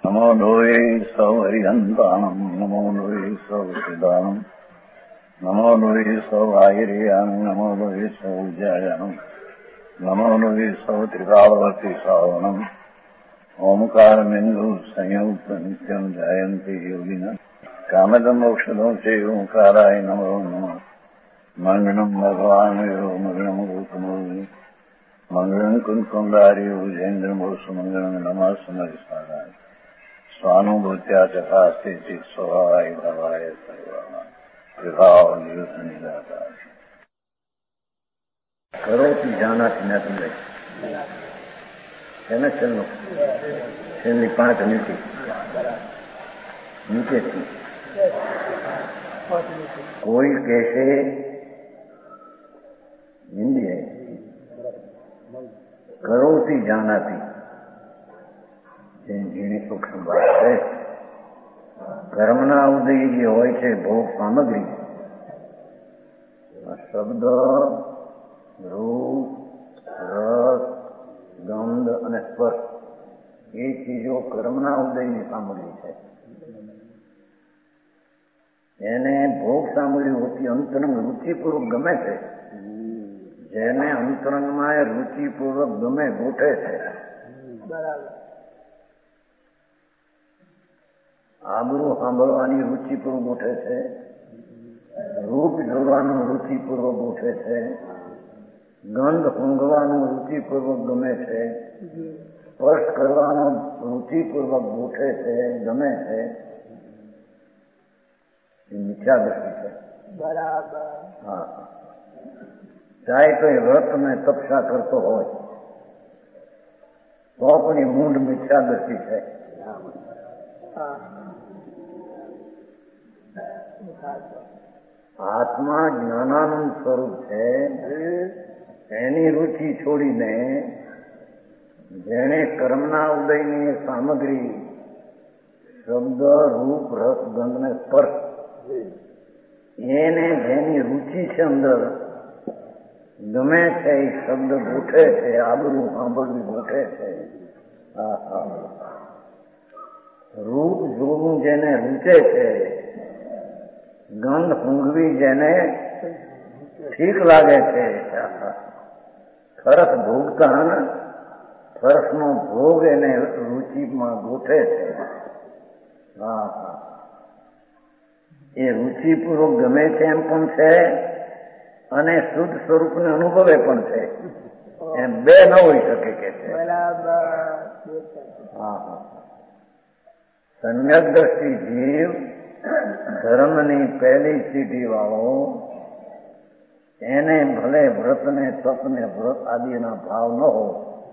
નમો લોહે સૌ હરિહંતાણમ નમો લોહે સૌ સિદાનમ નમો લોહે સૌ આયર્યામ નમો લોહે સૌ જયાનમ નમો લોહે સૌ ત્રિકાળવતી સાવનમ ઓમકાર બિંદુ સંયુક્ત નિત્યમ જયંતી યોગિના કામદમ ઔષધો છે ઓંકારાય નમો નમઃ મંગળમ ભગવાન મંગળમ ગૌતમોની મંગળમ કુંકુંડાર્યો જૈન્દ્રમો સુમંગળમ નમઃ સમરિસ્મરાય સ્વાનુભૂત્યા ચકાસ્તે ચિત સ્વભાવાય ભવાય સર્વમાં વિભાવ નિયુદ્ધ નિરાકાર કરોતી જાનાથી નથી લઈ એને છેલ્લી 5 નીચેથી કોઈ કહેશે હિન્દી કરોતી જાનાથી જેની સૂક્ષ્મ વાત છે કર્મના ઉદય જે હોય છે ભોગ સામગ્રી શબ્દ રૂપ રસ ગંધ અને સ્પર્શ એ ચીજો કર્મના ઉદયની સામગ્રી છે. એને ભોગ સામગ્રી હોતી અંતરંગ રુચિપૂર્વક ગમે છે. જેને અંતરંગમાં રુચિપૂર્વક ગમે ગોઠે છે. આબરૂ સાંભળવાની રુચિપૂર્વક ગોઠે છે. રૂપ જોવાનું રુચિપૂર્વક ગોઠે છે. ગંધ ઊંઘવાનું રુચિપૂર્વક ગમે છે. સ્પર્શ કરવાનો રુચિપૂર્વક ગોઠે છે, ગમે છે. એ મિથ્યા દ્રષ્ટિ છે. બરાબર. હા, ચાહે કોઈ વ્રત ને તપસ્યા કરતો હોય તો પણ એ મૂળ મિથ્યા દ્રષ્ટિ છે. આત્મા જ્ઞાનાનંદ સ્વરૂપ છે. એની રુચિ છોડીને જેણે કર્મના ઉદયની સામગ્રી શબ્દ રૂપ રસ ગંધ ને સ્પર્શ એને જેની રુચિ છે અંદર ગમે છે એ શબ્દ ગોઠે છે, આબરૂ સાંભળવી ગોઠે છે. રૂપ જોવું જેને રૂચે છે, ગંધ ઊંઘવી જેને ઠીક લાગે છે, ફરસ ભોગતા ફરસનો ભોગ એને રુચિમાં ગોઠે છે. એ રુચિપૂર્વક ગમે છે એમ પણ છે અને શુદ્ધ સ્વરૂપને અનુભવે પણ છે. એમ બે ન હોઈ શકે કે છે. સમ્યક દ્રષ્ટિ જીવ ધર્મની પહેલી સીઢી વાળો એને ભલે વ્રત ને તપ ને વ્રત આદિના ભાવ ન હોય,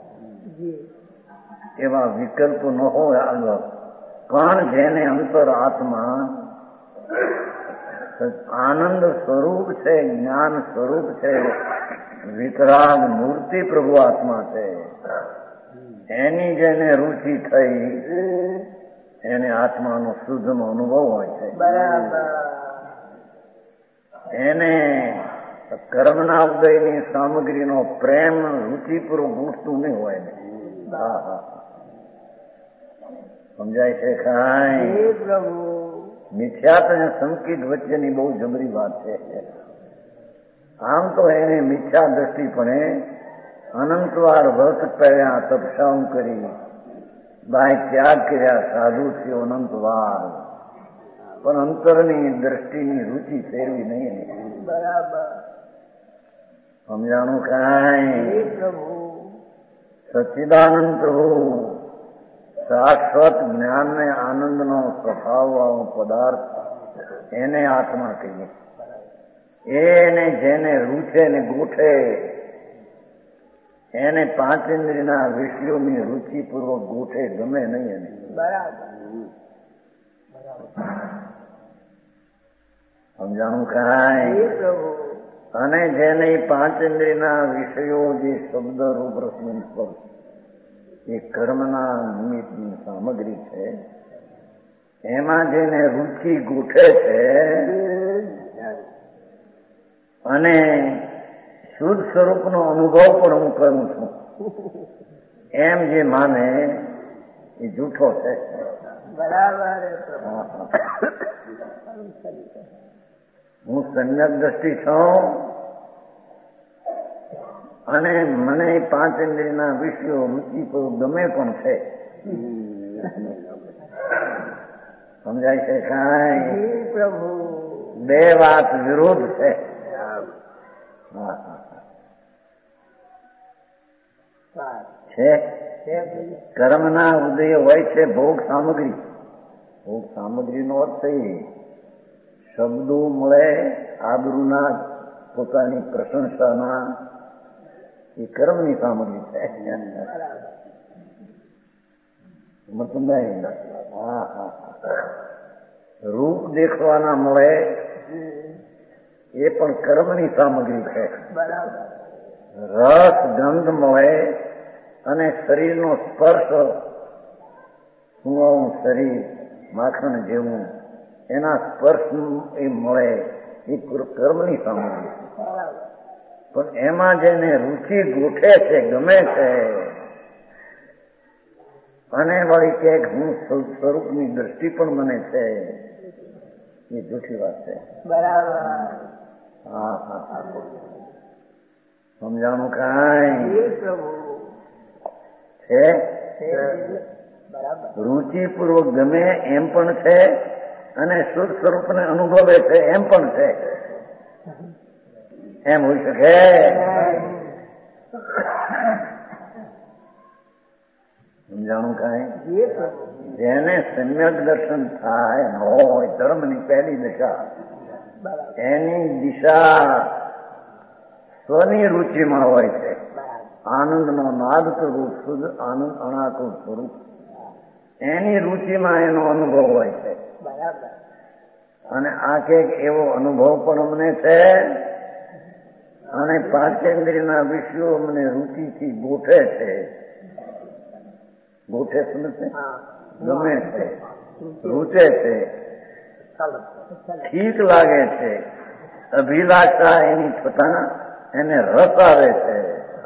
એવા વિકલ્પ ન હોય આગળ, પણ જેને અંતર આત્મા આનંદ સ્વરૂપ છે, જ્ઞાન સ્વરૂપ છે, વિતરાગ મૂર્તિ પ્રભુ આત્મા છે, એની જેને રુચિ થઈ એને આત્માનો શુદ્ધનો અનુભવ હોય છે. બરાબર. એને કર્મના ઉદયની સામગ્રીનો પ્રેમ રુચિપૂર્વક ઉઠતું નહીં હોય ને. સમજાય છે કાંઈ? પ્રભુ મિથ્યાત અને સંકિત વચ્ચેની બહુ જબરી વાત છે. આમ તો એને મિથ્યા દ્રષ્ટિપણે અનંતવાર વ્રત કર્યા, તપસ્યા કરી, બાય ત્યાગ કર્યા, સાધુ થયો અનંતવાર, પણ અંતરની દ્રષ્ટિની રુચિ ફેરવી નહીં. બરાબર. સમજાણું કાંઈ? સચ્ચિદાનંદ પ્રભુ શાશ્વત જ્ઞાન ને આનંદનો સ્વભાવ વાળો પદાર્થ એને આત્મા કહીએ. એને જેને રૂચે ને ગોઠે એને પાંચેન્દ્રિયના વિષયોની રુચિપૂર્વક ગોઠે, ગમે નહીં એને. બરાબર. સમજાણું કાંઈ? અને જેને પાંચેન્દ્રિયના વિષયો જે શબ્દ રૂપ રસ સ્પર્શ એ કર્મના નિમિત્તની સામગ્રી છે, એમાં જેને રુચિ ગોઠે છે અને શુદ્ધ સ્વરૂપનો અનુભવ પણ હું કરું છું એમ જે માને એ જૂઠો છે. હું સમ્યક દ્રષ્ટિ છું અને મને 5 ઇન્દ્રિયના વિષયો રુચિ ગમે પણ છે. સમજાય છે કાંઈ? પ્રભુ બે વાત વિરોધ છે. કર્મના ઉદય હોય છે ભોગ સામગ્રી. ભોગ સામગ્રીનો અર્થ શબ્દો મળે, આબરૂના, પોતાની પ્રશંસાના, એ કર્મની સામગ્રી છે. રૂપ દેખવાના મળે એ પણ કર્મની સામગ્રી છે. રસ ગંધ મળે અને શરીરનો સ્પર્શ, સુવાળું શરીર માખણ જેવું, એના સ્પર્શ એ મળે એ કર્મની સામગ્રી છે. પણ એમાં જેને રુચિ ગોઠે છે, ગમે છે, અને વળી કે હું સ્વરૂપની દ્રષ્ટિ પણ મને છે, એ જૂઠી વાત છે. બરાબર. સમજાણું કાંઈ છે? રુચિપૂર્વક ગમે એમ પણ છે અને શુદ્ધ સ્વરૂપને અનુભવે છે એમ પણ છે. એમ હોઈ શકે? સમજાણું કાંઈ? જેને સમ્યક દર્શન થાય હોય, ધર્મની પહેલી દિશા, એની દિશા સ્વની રુચિમાં હોય છે. આનંદનો નાદ કરવું, શુદ્ધ આનંદ અણાકુર સ્વરૂપ, એની રુચિમાં એનો અનુભવ હોય છે. અને આ કંઈક એવો અનુભવ પણ અમને છે અને પાંચેન્દ્રિયના વિષયો અમને રુચિથી ગોઠે છે. ગોઠે સમજે? ગમે છે, રૂચે છે, ઠીક લાગે છે, અભિલાષા એની થતા એને રસ આવે છે.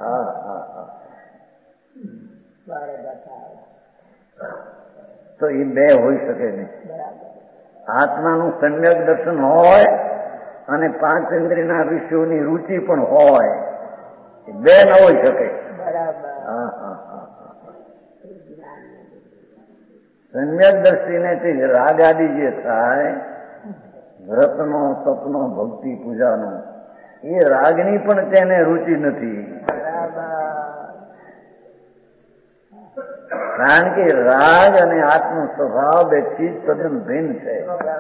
તો એ બે હોઈ શકે નહીં. આત્માનું સમ્યક દર્શન હોય અને પાંચ ઇન્દ્રિયના વિષયોની રુચિ પણ હોય, બે ન હોઈ શકે. સમ્યક દ્રષ્ટિને રાગ આદિ જે થાય, વ્રતનો, તપનો, ભક્તિ પૂજાનો, એ રાગની પણ તેને રુચિ નથી. કારણ કે રાગ અને આત્મનો સ્વભાવ બે ચીજ તદ્દન ભિન્ન છે.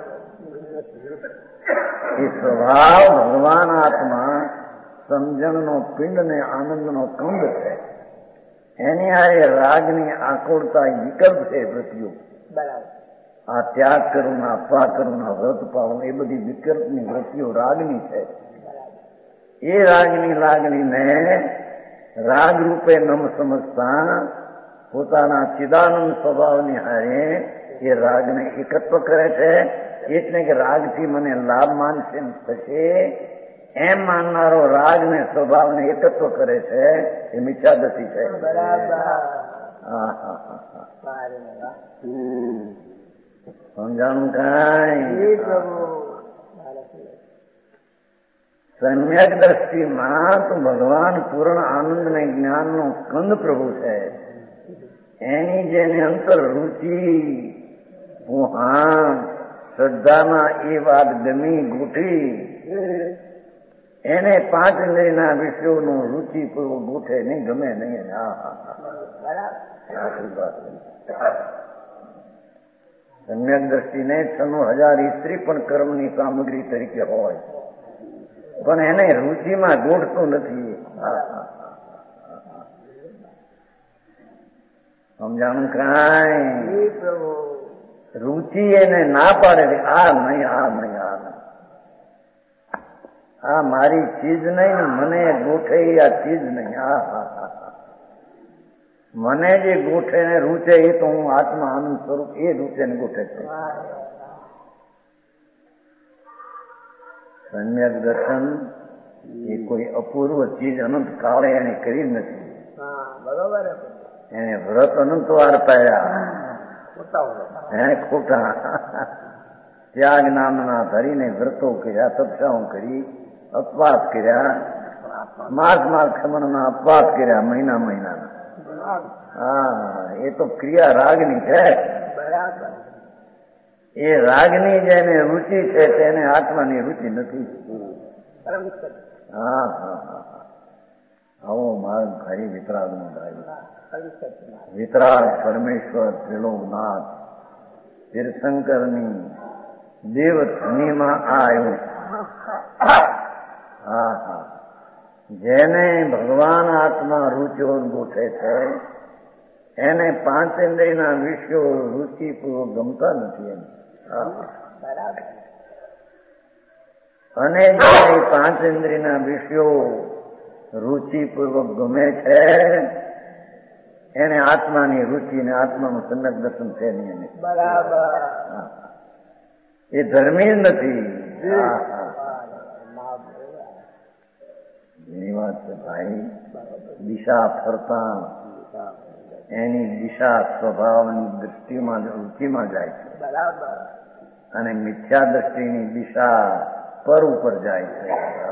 એ સ્વભાવ ભગવાન આત્મા સમજણનો પિંડ ને આનંદનો કંદ છે. એની આ રાગની આકુળતા વિકલ્પ છે વૃત્તિઓ. આ ત્યાગ કરું, આપવા કરું, વ્રત પાવન, એ બધી વિકલ્પની વૃત્તિઓ રાગની છે. એ રાગની લાગણીને રાગ રૂપે નમ સમજતા પોતાના ચિદાનંદ સ્વભાવની હારે એ રાગને એકત્વ કરે છે. એટલે કે રાગથી મને લાભ માનશે થશે એમ માનનારો રાગને સ્વભાવને એકત્વ કરે છે. એ મિથ્યાદૃષ્ટિ છે. સમજાણું કાંઈ? સમ્યક દ્રષ્ટિમાં તો ભગવાન પૂર્ણ આનંદ ને જ્ઞાનનો સ્કંદ પ્રભુ છે. એની જેને અંતર રુચિ, પુહાણ, શ્રદ્ધામાં એ વાત ગમી ગોઠી, એને પાંચ ઇન્દ્રિયના વિષયોનું રુચિપૂર્વક ગોઠે નહીં, ગમે નહીં. સમ્યક દ્રષ્ટિને 96,000 સ્ત્રી પણ કર્મની સામગ્રી તરીકે હોય, પણ એને રુચિમાં ગોઠતું નથી. સમજાણું કાંઈ? રુચિ એને ના પાડે, આ નહીં, આ નહીં, આ નહીં, આ મારી ચીજ નહીં, મને ગોઠે આ ચીજ નહીં. મને જે ગોઠે ને રૂચે એ તો હું આત્મા આનંદ સ્વરૂપ એ રૂચે ને ગોઠે છે. સમ્યક દર્શન એ કોઈ અપૂર્વ ચીજ અનંત કાળે એને કરી નથી. બરોબર. એને વ્રત અનંત વાર પાડ્યા, ખોટા ત્યાગ નામના ધરીને વ્રતો કર્યા, તપસ્યાઓ કરી, અપવાસ કર્યા, માસ ખમણના અપવાસ કર્યા, મહિનાના. હા, એ તો ક્રિયા રાગની છે. એ રાગની જેને રુચિ છે તેને આત્માની રુચિ નથી. હા હા હા, આવો માર્ગ ખરી વિતરાગ નો ભાઈ. વિતરાગ પરમેશ્વર ત્રિલોકનાથ તીર્થંકરની દેવ ધ્વનિમાં આવ્યું. હા હા, જેને ભગવાન આત્મા રુચિઓ ગોઠે છે એને પાંચેન્દ્રિયના વિષયો રુચિપૂર્વક ગમતા નથી. એમ અને જે પાંચેન્દ્રિયના વિષયો રુચિપૂર્વક ગમે છે એને આત્માની રુચિ ને આત્માનું સમ્યક દર્શન છે નહીં. બરાબર, એ ધર્મી નથી. એની વાત છે ભાઈ. દિશા ફરતા એની દિશા સ્વભાવની દૃષ્ટિમાં રુચિમાં જાય છે. બરાબર, અને મિથ્યા દ્રષ્ટિની દિશા પર ઉપર જાય છે.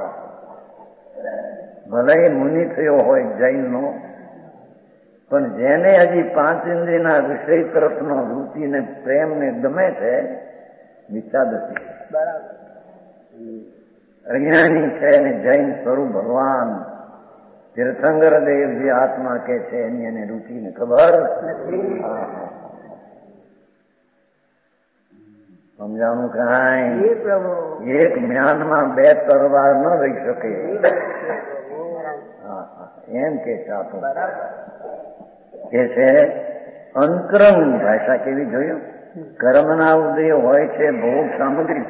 ભલે મુનિ થયો હોય જૈનનો, પણ જેને હજી પાંચ ઇન્દ્રિયના વિષય તરફનો રુચિ ને પ્રેમ ને ગમે છે મિથ્યા દ્રષ્ટિ. બરાબર, અજ્ઞાની છે ને જૈન સ્વરૂપ ભગવાન તીર્થંકર દેવ જે આત્મા કે છે એની એને રુચિ ને ખબર નથી. સમજાણું કાંઈ? એક મ્યાનમાં બે તરવાર ન રહી શકે. એમ કે ચાતો કે છે અંતરંગ ભાષા કેવી જોયું? કર્મના ઉદય હોય છે ભોગ સામગ્રી.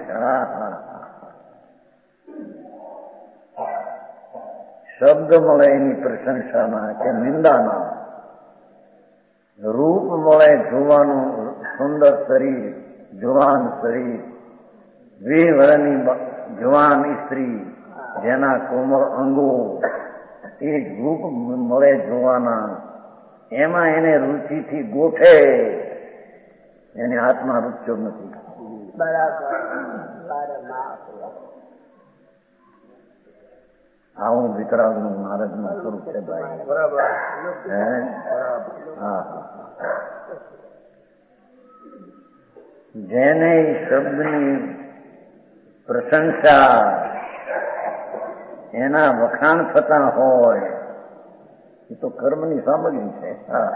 શબ્દ મળે એની પ્રશંસામાં કે નિંદામાં, રૂપ મળે જોવાનું સુંદર શરીર, જુવાન શરીર, 20 વર્ષની જુવાન સ્ત્રી જેના કોમળ અંગો, એ રૂપ મળે જોવાના, એમાં એને રુચિથી ગોઠે એને આત્મા રૂચ્યો નથી. બરાબર, આવું વિતરાગનું નારદનું સ્વરૂપ છે ભાઈ. બરાબર, હા. જેને શબ્દની પ્રશંસા એના વખાણ થતા હોય એ તો કર્મની સામગ્રી છે.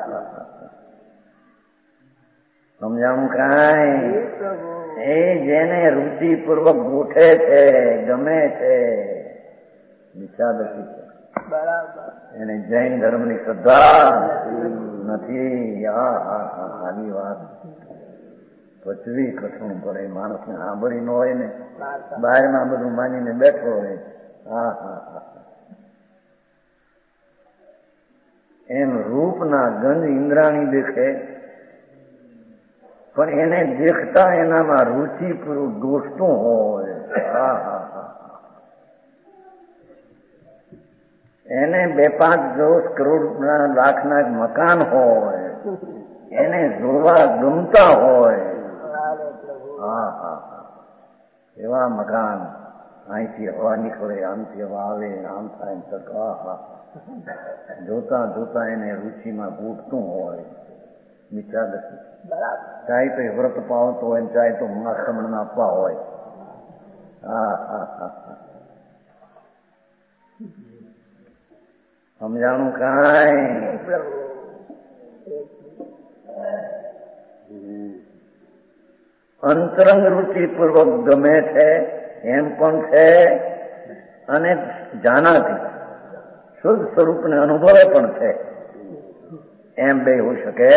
સમજાણું કાંઈ? એ જેને રુચિપૂર્વક ગોઠે છે, ગમે છે, મિથ્યાદર્શી છે. બરાબર, એને જૈન ધર્મની શ્રદ્ધા નથી. આની વાત પચવી કઠણ પડે. માણસને સાંભળી ન હોય ને, બહારમાં બધું માનીને બેઠો હોય. એમ રૂપના ગંધ ઇન્દ્રાણી દેખે, પણ એને દેખતા એનામાં રુચિપૂર્વક ગોઠતું હોય. એને 2-5 કરોડના લાખના લાખના મકાન હોય, એને જોવા ગમતા હોય. એવા મકાન, અહીંથી હવા નીકળે, આમથી હવા આવે, આમ થાય, જોતા જોતા એને રુચિમાં ગોઠતું હોય. મિથ્યાદર્શી. ચાહે તો વ્રત પાવતો હોય, ચાહે તો માખમણ આપવા હોય. સમજાણું કાંઈ? અંતરંગ રુચિપૂર્વક ગમે છે એમ પણ છે, અને જાનાથી શુદ્ધ સ્વરૂપને અનુભવે પણ છે. એમ બે હોઈ શકે.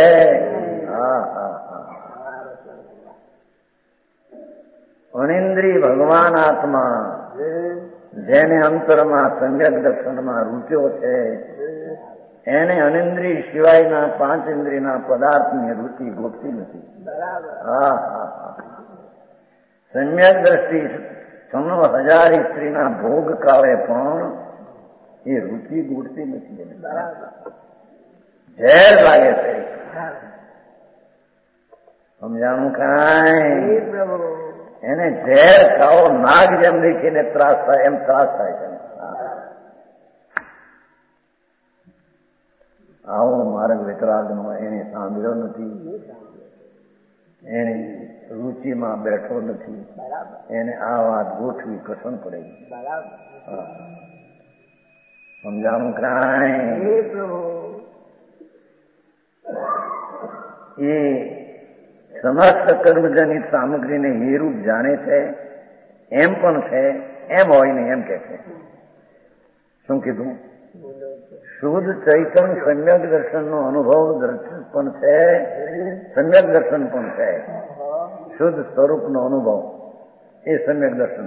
અનિન્દ્રિય ભગવાન આત્મા જેને અંતરમાં સમ્યક દર્શનમાં રૂચ્યો છે એને અનિન્દ્રિય સિવાયના 5 ઇન્દ્રિયના પદાર્થની રુચિ ગોઠતી નથી. સમ્યક દ્રષ્ટિ 96,000 સ્ત્રીના ભોગ કાળે પણ એ રુચિ ગોઠતી નથી. ઝેર લાગે છે. સમજાણું કાંઈ પ્રભુ એને ઝેર ખાઓ નાગ જેમ દેખીને ત્રાસ થાય એમ ત્રાસ થાય છે. આવો માર્ગ વિતરાગનો એને સાંભળ્યો નથી, એની રુચિમાં બેઠો નથી, એને આ વાત ગોઠવી પસંદ પડે. સમજાણું કાંઈ એ સમસ્ત કર્મજનિત સામગ્રીને એ રૂપ જાણે છે, એમ પણ છે, એમ હોય ને એમ કે છે. શું કીધું? શુદ્ધ ચૈતન્ય સમ્યક દર્શનનો અનુભવ દર્શન પણ છે, સમ્યક દર્શન પણ છે. શુદ્ધ સ્વરૂપનો અનુભવ એ સમ્યક દર્શન.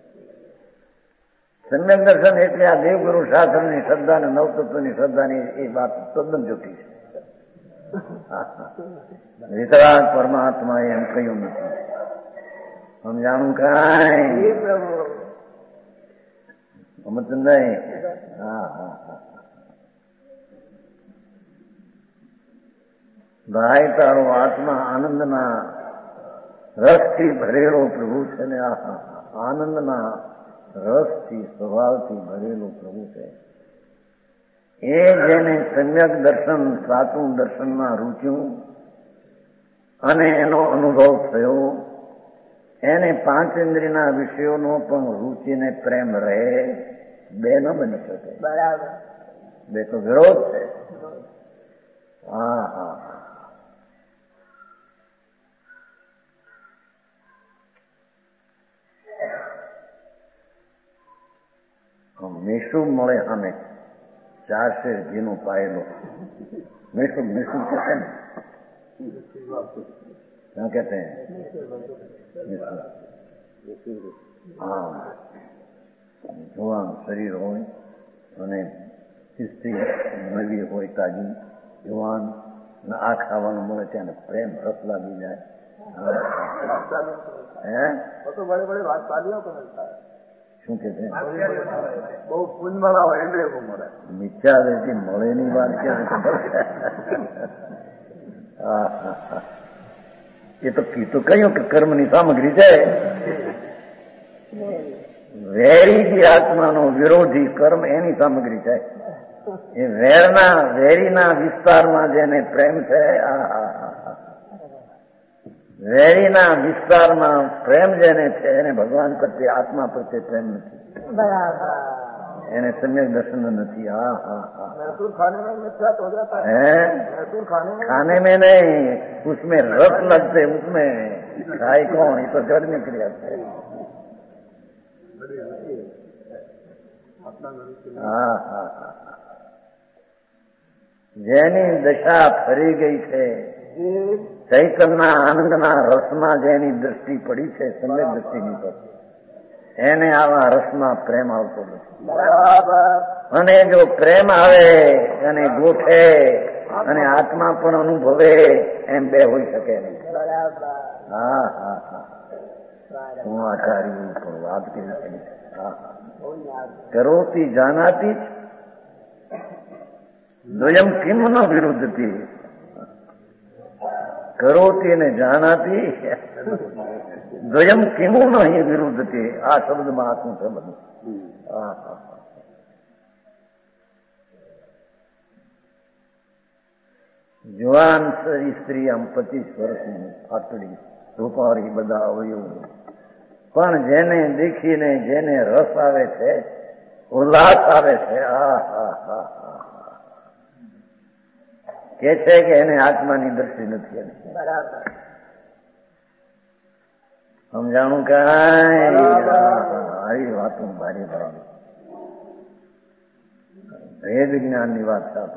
સમ્યક દર્શન એટલે આ દેવગુરુ શાસ્ત્રની શ્રદ્ધા અને નવતત્વની શ્રદ્ધાની એ વાત તદ્દન જુટી છે. વિતરાગ પરમાત્મા એમ કહ્યું નથી. સમજાણું કાંઈ સમજ નહીં? ભાઈ તારો આત્મા આનંદના રસથી ભરેલો પ્રભુ છે ને, આનંદના રસથી સ્વભાવથી ભરેલો પ્રભુ છે. એ જેને સમ્યક દર્શન સાચું દર્શનમાં રૂચ્યું અને એનો અનુભવ થયો, એને પાંચ ઇન્દ્રિયના વિષયોનો પણ રૂચિને પ્રેમ રહે, બે ન બની શકે. બરાબર, બે તો વિરોધ છે. હા હા મેસુબ મળે સામે 4 શેર ઘીનું પાયેલો મેસુબ મેસુબ कहते हैं, क्या कहते हैं? હા, જુવાન શરીર હોય અને સ્ત્રી નવી હોય, તાજી જુવાન, આ ખાવાનું મળે ત્યાં પ્રેમ રસ લાગી જાય. હે તો બડે બડે વાત પાડ્યો તો શું કે છે? બહુ પૂંજવાળા હોય એટલે એવું મળે. મિથ્યા દ્રષ્ટિ મળેની વાત ક્યાં? એ તો કીધું કહ્યું કે કર્મની સામગ્રી છે. વેરી આત્માનો વિરોધી કર્મ એની સામગ્રી છે. એ વેરીના વિસ્તારમાં જેને પ્રેમ છે, વેરીના વિસ્તારમાં પ્રેમ જેને છે એને ભગવાન પ્રત્યે આત્મા પ્રત્યે પ્રેમ નથી. એને સમ્યક દર્શન નથી. खाने में नहीं, उसमें रस लगते, उसमें खाए कौन? ये तो जड़ में क्रिया है. હા હા હા, જેની દશા ફરી ગઈ છે, ચૈતનના આનંદના રસમાં જેની દ્રષ્ટિ પડી છે, સમ્યક દ્રષ્ટિની પર, એને આવા રસમાં પ્રેમ આવતો નથી. અને જો પ્રેમ આવે અને ગોઠે અને આત્મા પણ અનુભવે, એમ બે હોઈ શકે નહીં. હા હા હા, હું આચાર્ય ઉપર વાત કરી છે. હા હા, કરોતી જાનાતી દ્વયમ કિમ ન વિરુદ્ધતી, કરોતી ને જાનાતી દ્વયમ કિમુ નહીં વિરુદ્ધતી. આ શબ્દમાં આખું છે બધું. હા હા, જુવાન સ્ત્રી આમ 25 વર્ષની ફાટડી રૂપાળી બધા અવયવો, પણ જેને દેખીને જેને રસ આવે છે, ઉલ્લાસ આવે છે, કે છે કે એને આત્માની દ્રષ્ટિ નથી. સમજાણું કાંઈ? આવી વાતો ભારી ભારી ભેદ જ્ઞાન ની વાત છે.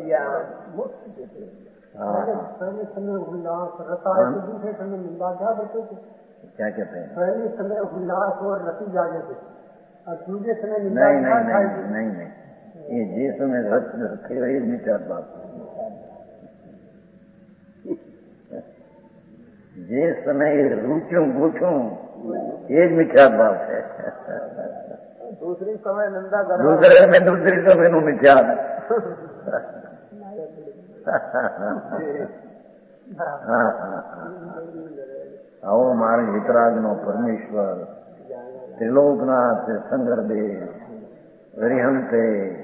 क्या कहते हैं? पहले समय उल्लास और रसी जागे थे, और दूसरे समय नहीं, ये जे समय रस रखे ये विचार बात, જે સમયે રૂચું ગૂંચું એ જ મિથ્યા ભાવ છે. दूसरी समय निंदा कर, दूसरी समय નું મિથ્યા. હા હા હા આવો માર્ગ વિતરાગનો પરમેશ્વર ત્રિલોકનાથ શંકરદેવ હરિહંતે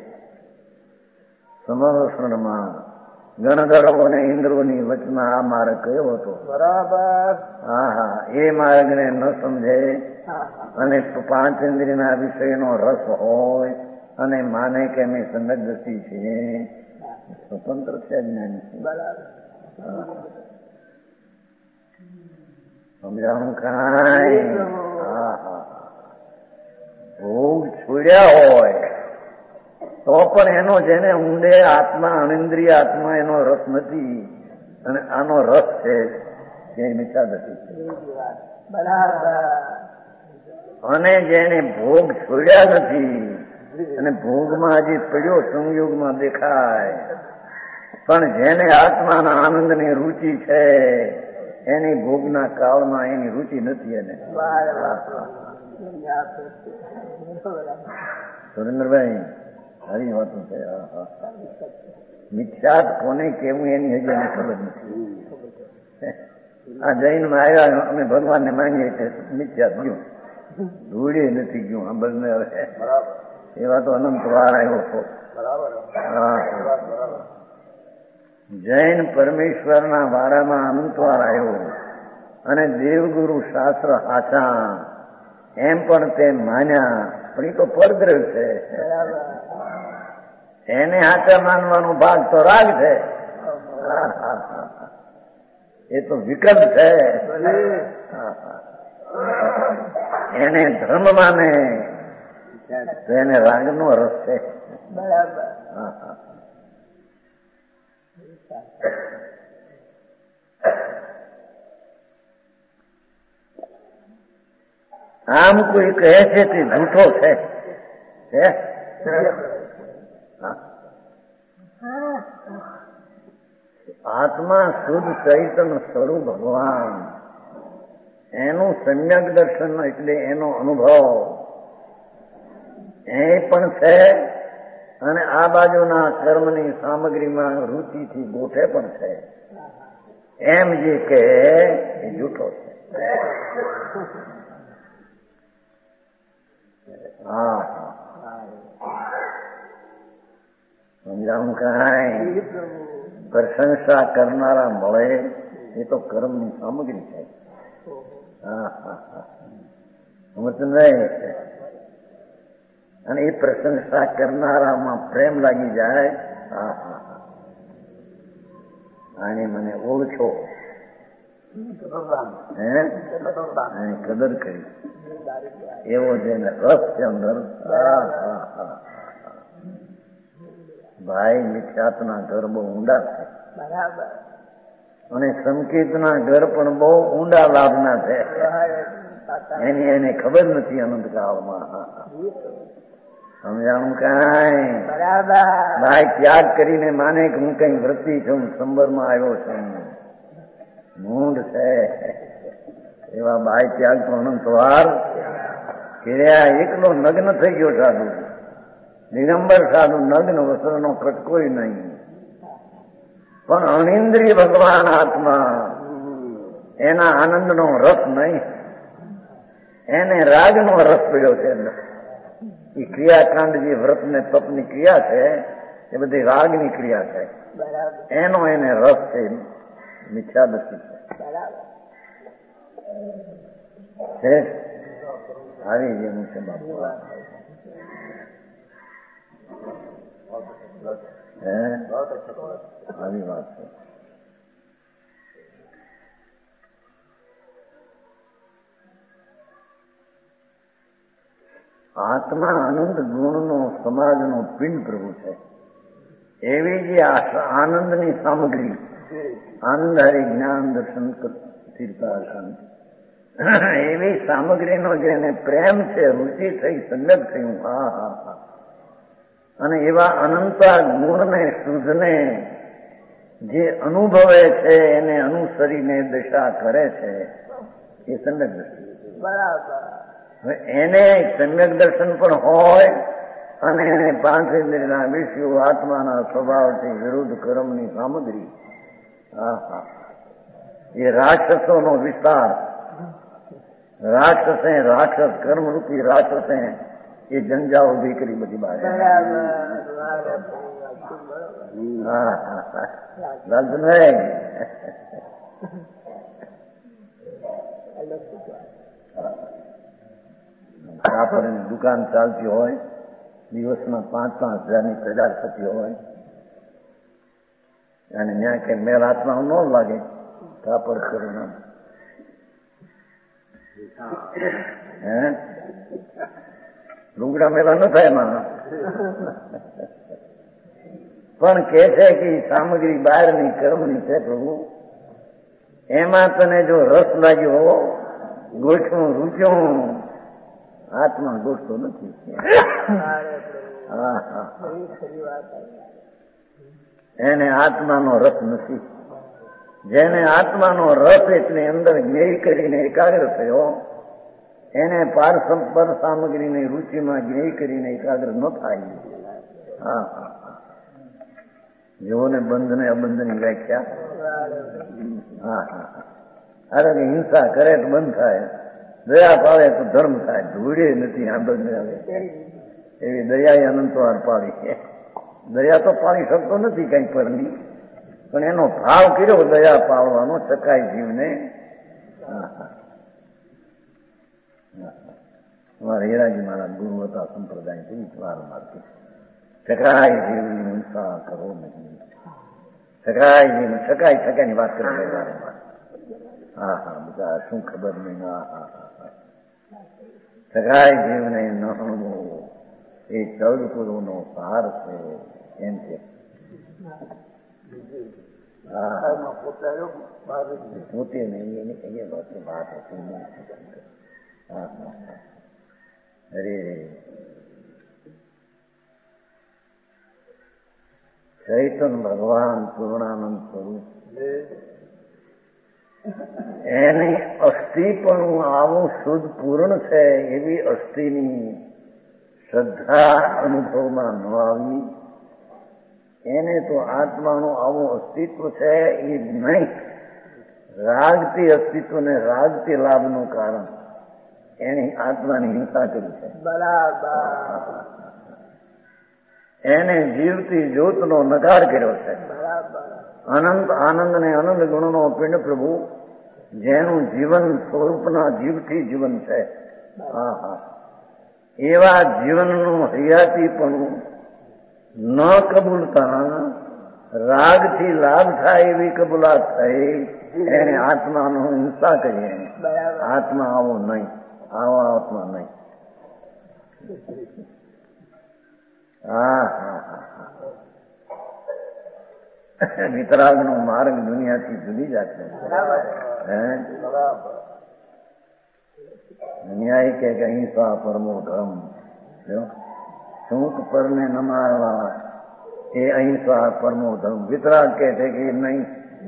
સમર્ષણમાં ગણધરો અને ઇન્દ્રોની વચમાં આ માર્ગ કયો હતો. બરાબર. હા હા એ માર્ગને ન સમજે અને પાંચ ઇન્દ્રિયના વિષયનો રસ હોય અને માને કે અમે સંગત દ્રષ્ટિ છે સ્વતંત્ર છે જ્ઞાન સમજાણું કાંઈ. હા હા ભોગ છોડ્યા હોય તો પણ એનો જેને ઊંડે આત્મા અનિન્દ્રિય આત્મા એનો રસ નથી અને આનો રસ છે જે મિથ્યા દ્રષ્ટિ છે. અને જેને ભોગ છોડ્યા નથી અને ભોગમાં હજી પડ્યો સંયોગમાં દેખાય પણ જેને આત્માના આનંદની રુચિ છે એની ભોગના કાળમાં એની રુચિ નથી. એને સુરેન્દ્રભાઈ સારી વાતો છે. મિથ્યાત કોને કેવું એની હજી એને ખબર નથી. આ જૈનમાં આવ્યા અમે ભગવાનને માંગીએ છીએ મિથ્યાત ગયું ધૂળે નથી ગયું સાંભળને હવે એવા તો અનંત વાર આવ્યો છો. જૈન પરમેશ્વરના વારામાં અનંત વાર આવ્યો અને દેવગુરુ શાસ્ત્ર હાચા એમ પણ તે માન્યા પણ એ તો પરદ્રવ છે. એને હાચા માનવાનો ભાગ તો રાગ છે. એ તો વિકલ્પ છે. એને ધર્મ માને તો એને રાગનો રસ છે. આમ કોઈ કહે છે તે જૂઠો છે. આત્મા શુદ્ધ ચૈતન્ય સ્વરૂપ ભગવાન એનું સમ્યક દર્શન એટલે એનો અનુભવ એ પણ છે અને આ બાજુના કર્મની સામગ્રીમાં રુચિથી ગોઠે પણ છે. એમ જે કે એ જૂઠો છે. હા સમજાવું કાંઈ. પ્રશંસા કરનારા મળે એ તો કર્મની સામગ્રી છે. હા હા હા સમજ નહીં. અને એ પ્રશંસા કરનારામાં પ્રેમ લાગી જાય. હા હા હા આને મને ઓળખો કદર કરી એવો જેને રસ છે અંદર. ભાઈ મિથ્યાતના ઘર બહુ ઊંડા છે અને સંકેતના ઘર પણ બહુ ઊંડા લાભના છે. એની એને ખબર નથી અનંતકાળમાં. સમજાણું કાંઈ. ભાઈ ત્યાગ કરીને માને કે હું કઈ વૃત્તિ છું સંબરમાં આવ્યો છું મૂંડ છે. એવા બાય ત્યાગ તો અનંતવાર કર્યા. એકલો નગ્ન થઈ ગયો સાધુ દિગંબર સાધુ નગ્ન વસ્ત્રનો કટકોય નહીં પણ અનિન્દ્રિય ભગવાન આત્મા એના આનંદનો રસ નહીં એને રાગનો રસ પડ્યો છે. એ ક્રિયાકાંડ જે વ્રત ને તપની ક્રિયા છે એ બધી રાગની ક્રિયા છે. એનો એને રસ છે. મિથ્યા દ્રષ્ટિ છે. આવી જેવું છે બાપુ. આવી વાત છે. આત્મા આનંદ ગુણનો સમાજનો પિંડ પ્રભુ છે. એવી જે આનંદની સામગ્રી આનંદ હરિ જ્ઞાન દર્શન તીર્થા શાંતિ એવી સામગ્રીનો જેને પ્રેમ છે રુચિ થઈ સંગત થયું. હા હા હા અને એવા અનંતા ગુણને શુદ્ધને જે અનુભવે છે એને અનુસરીને દશા કરે છે એ સંગત દ્રષ્ટિ. બરાબર. એને સમ્યક દર્શન પણ હોય અને એને પાંચ ઇન્દ્રિયના વિષયો આત્માના સ્વભાવથી વિરુદ્ધ કર્મની સામગ્રી. હા હા એ રાક્ષસોનો વિસ્તાર. રાક્ષસે રાક્ષસ કર્મરૂપી રાક્ષસે એ જંજા ઉભી કરી બધી બહાર. હા લાલચંદ્રભાઈ, કાપડની દુકાન ચાલતી હોય, દિવસમાં 5,000-5,000 પ્રજા થતી હોય, અને ત્યાં કે મેલ હાથમાં ન લાગે કાપડ કરીને લુગડા મેલા ન થાય એમાં. પણ કે છે કે સામગ્રી બહારની કર્મની છે પ્રભુ, એમાં તને જો રસ લાગ્યો, ગોઠવું રૂચ્યું, આત્મા ગોઠતો નથી. એને આત્માનો રસ નથી. જેને આત્માનો રસ એટલી અંદર જ્ઞેય કરીને એકાગ્ર થયો, એને પર સામગ્રીની રુચિમાં જ્ઞેય કરીને એકાગ્ર ન થાય. હા હા, જેવો ને બંધ ને અબંધની વ્યાખ્યા. હા હા, અરે હિંસા કરે તો બંધ થાય, દયા પાવે તો ધર્મ થાય. ધૂળે નથી આ બંધ આવે એવી દયા અનંતવાર પાડી. દયા તો પાડી શકતો નથી કઈ પરની, પણ એનો ભાવ કર્યો દયા પાડવાનો ચકાય જીવને. અમારા હીરાજી મારા ગુરુ હતા સંપ્રદાય થી વારંવારથી ચકાય જીવની હિંસા કરો નહીં. ચકાય જીવ ચકાય ચકાયની વાત કરી વારંવાર. હા હા, બધા શું ખબર નહીં. હા હા હા, ચકાય જીવને ન એ 14 પુરોનો સાર છે એમ છે. પોતે નહીં એની કહીએ વાત હતી. હા હા, અરે ચૈતન ભગવાન પૂર્ણાનંદ સ્વરૂપ, એની અસ્થિ પણ આવું શુદ્ધ પૂર્ણ છે એવી અસ્થિની શ્રદ્ધા અનુભવમાં ન આવી. એને તો આત્માનું આવું અસ્તિત્વ છે એ નહીં, રાગથી અસ્તિત્વને રાગથી લાભનું કારણ એની આત્માની હિંસા કરી છે. બરાબર, એને જીવતી જ્યોતનો નકાર કર્યો છે. અનંત આનંદ ને અનંત ગુણનો પિંડ પ્રભુ, જેનું જીવન સ્વરૂપના જીવથી જીવન છે. હા હા, એવા જીવનનું હયાતીપણું ન કબૂલતા રાગથી લાભ થાય એવી કબૂલાત થઈ, એને આત્માનો હિંસા કરીએ. આત્મા આવો નહીં, આવો આત્મા નહીં. હા હા હા, વિતરાગનો માર્ગ દુનિયાથી જુદી જાતનો છે. ન્યાય કે અહિંસા પરમો ધર્મ, સૂક પરને ન મારવા એ અહિંસા પરમો ધર્મ. વિતરાગ કે છે કે નહીં.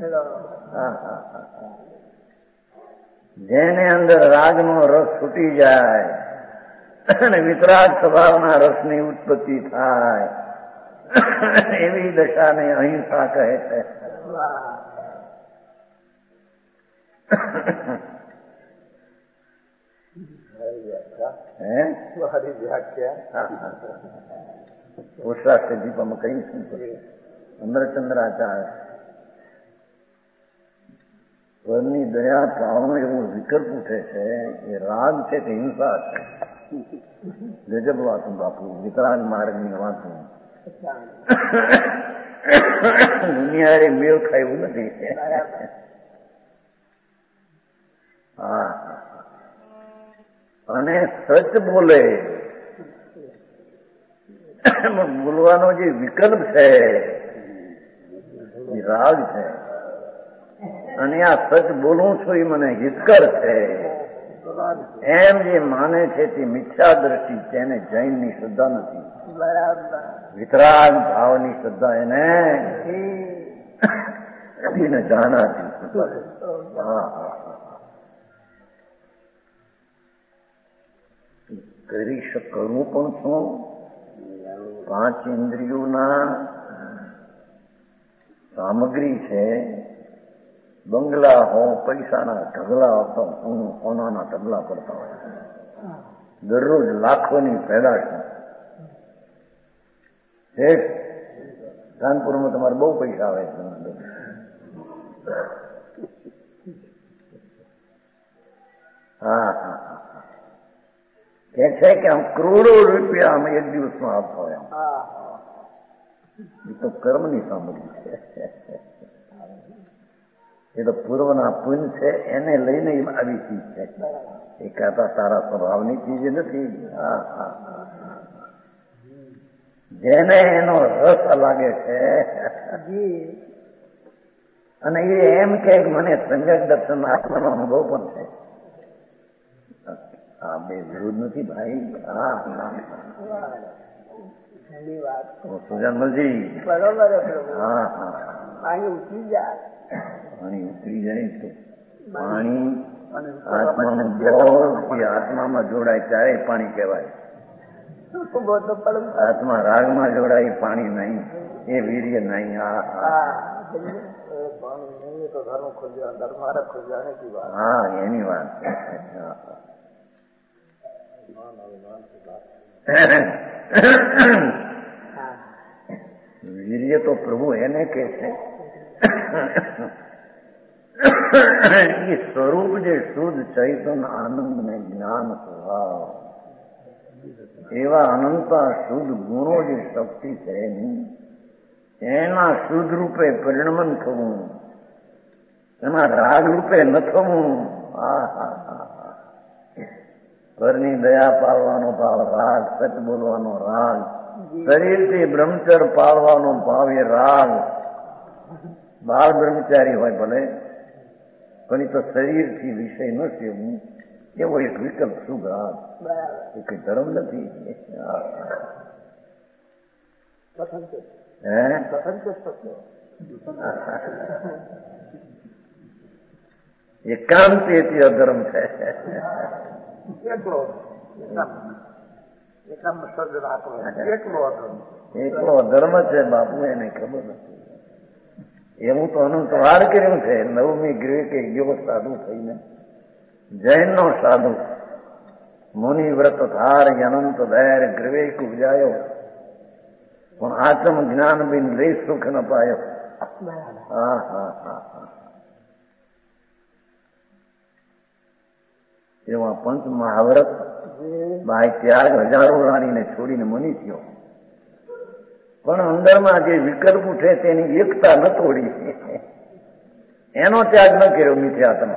જેને અંદર રાગનો રસ છૂટી જાય અને વિતરાગ સ્વભાવના રસની ઉત્પત્તિ થાય, એવી દશાને અહિંસા કહે છે. પુરુષાર્થ દીપમાં કહીશું અમરચંદ્રાચાર્ય પરની દયા કાળનો એવો વિકલ્પ ઉઠે છે. એ રાગ છે કે હિંસા છે. ગજબ વાતું બાપુ, વિતરાગ માર્ગની વાતું. દુનિયા મેળ ખાય એવું નથી. હા, અને સચ બોલે, બોલવાનો જે વિકલ્પ છે એ રાગ છે. અને આ સચ બોલું છું એ મને હિતકર છે એમ જે માને છે તે મિથ્યા દ્રષ્ટિ, તેને જૈનની શ્રદ્ધા નથી. વિતરાગ ભાવની શ્રદ્ધા એને જાણાતી. કરું પણ છું. 5 ઇન્દ્રિયોના સામગ્રી છે, બંગલા હો, પૈસાના ઢગલા હતો, સોનાના ઢગલા પડતા હોય, દરરોજ લાખોની પેદાશ. કાનપુરમાં તમારે બહુ પૈસા આવે છે. હા હા હા, કે છે કે આમ કરોડો રૂપિયા અમે એક દિવસમાં આપતા હોય. એ તો કર્મની સામગ્રી છે. એ તો પૂર્વના પુણ્ય છે, એને લઈને આવી ચીજ છે. એ કહેતા તારા સ્વભાવની ચીજ નથી. હા હા, જેને એનો રસ લાગે છે અને એ એમ કે મને સંજય દર્શન આત્માનો અનુભવ પણ છે. આ બે વિરુદ્ધ નથી ભાઈ. હા સુજાનજી, બરોબર. હા હા, પાણી ઉતરી જાય, પાણી ઉતરી જાય તો પાણી આત્માનું બોલ કે આત્મામાં જોડાય ત્યારે પાણી કહેવાય. આત્મા રાગમાં જોડાય પાણી નહીં, એ વીર્ય નહીં. હા, એની વાત છે. વીર્ય તો પ્રભુ એને કે છે એ સ્વરૂપ જે શુદ્ધ ચૈતન્ય આનંદ ને જ્ઞાન સ્વભાવ એવા અનંતા શુદ્ધ ગુણો જે શક્તિ છે એના શુદ્ધ રૂપે પરિણમન થવું, એમાં રાગ રૂપે ન થવું. ઘરની દયા પાળવાનો ભાવ રાગ, સચ બોલવાનો રાગ, શરીરથી બ્રહ્મચર પાળવાનો ભાવ એ રાગ. બાળ બ્રહ્મચારી હોય ભલે, પણ એ તો શરીરથી વિષય ન સેવું, એવો એક વિકલ્પ શુભ રાગ. એ કઈ ધર્મ નથી. એકાંતિ અધર્મ છે. એકલો અધર્મ છે બાપુ, એને ખબર નથી. એવું તો અનંતવાર કર્યું છે. 9મી ગૃહ કે ગયો સાધુ થઈને, જૈનનો સાધુ, મુનિ વ્રત ધાર અનંત ધૈર ગૃહે કુજાયો, પણ આત્મ જ્ઞાન બિન લઈ સુખ ન પાયો. હા હા હા હા, એવા પંચ મહાવ્રત બાય ત્યાગ હજારો રાણીને છોડીને મુનિ થયો, પણ અંદરમાં જે વિકલ્પ ઉઠે તેની એકતા ન તોડી, એનો ત્યાગ ન કર્યો મિથ્યાત્મા.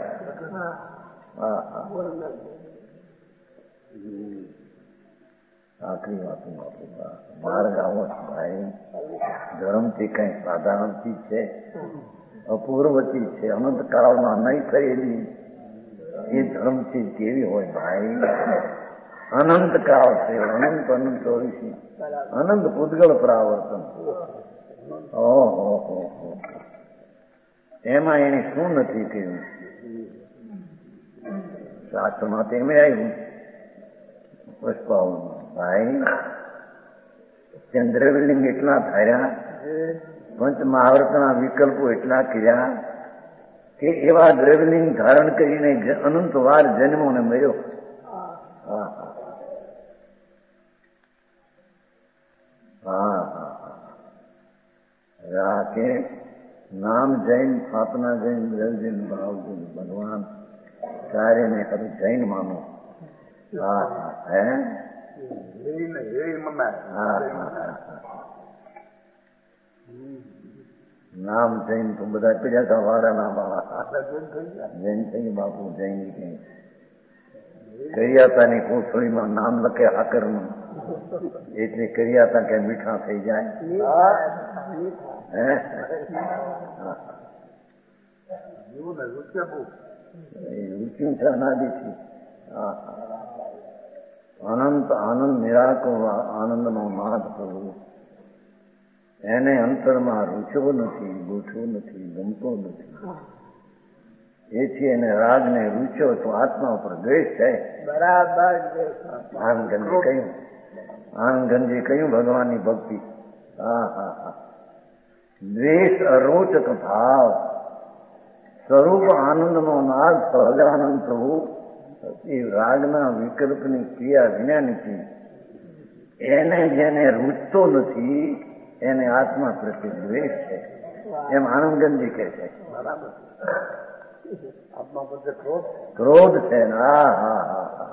આખરી વાતો માર્ગ આવો છે ભાઈ. ધર્મથી કઈ સાધારણ ચીજ છે, અપૂર્વ ચીજ છે, અનંત કાળમાં નહીં થયેલી એ ધર્મથી કેવી હોય ભાઈ? અનંત કાળ છે, અનંત અનંત ચોવીસી અનંત પૂતગળ પરાવર્તન. ઓહો, એમાં એને શું નથી કહ્યું? શાસ્ત્રમાં તેમ આવ્યું પુષ્પાવનમાં ભાઈ, ચંદ્રલિંગ એટલા ધાર્યા, પંચ મહાવ્રતના વિકલ્પો એટલા કર્યા કે એવા દ્રવ્યલિંગ ધારણ કરીને અનંત વાર જન્મો ને મર્યો. કે નામ જૈન, સ્થાપના જૈન, દ્રવ્ય જૈન, ભાવ જૈન, ભગવાન સારે ને કभी જૈન માનો. નામ જૈન તો બધા પીડ્યા હતા વાડાના બાળા, જૈન થઈ બાપુ. જૈન કઈ કરિયાતાની કોથળીમાં નામ લખે આકરનું, એટલે કરિયાતા કે મીઠા થઈ જાય. રૂચ્યું છે અનાદિથી. અનંત આનંદ નિરાકો આનંદનો નાદ કરવો, એને અંતરમાં રૂચવો નથી, ગોઠવો નથી, ગમતો નથી. એથી એને રાગને રૂચ્યો તો આત્મા ઉપર દ્વેષ છે. બરાબર. આનંદજી કહ્યું, આનંદજી કહ્યું ભગવાનની ભક્તિ. દ્વેષ અરોચક ભાવ સ્વરૂપ આનંદનો નાદ સહજાનંદ પ્રભુ એ રાગના વિકલ્પની ક્રિયા વિનાની એને જેને રૂચતો નથી એને આત્મા પ્રત્યે દ્વેષ છે, એમ આનંદગંજી કહે છે. આત્મા પ્રત્યે ક્રોધ છે ને. હા હા હા હા,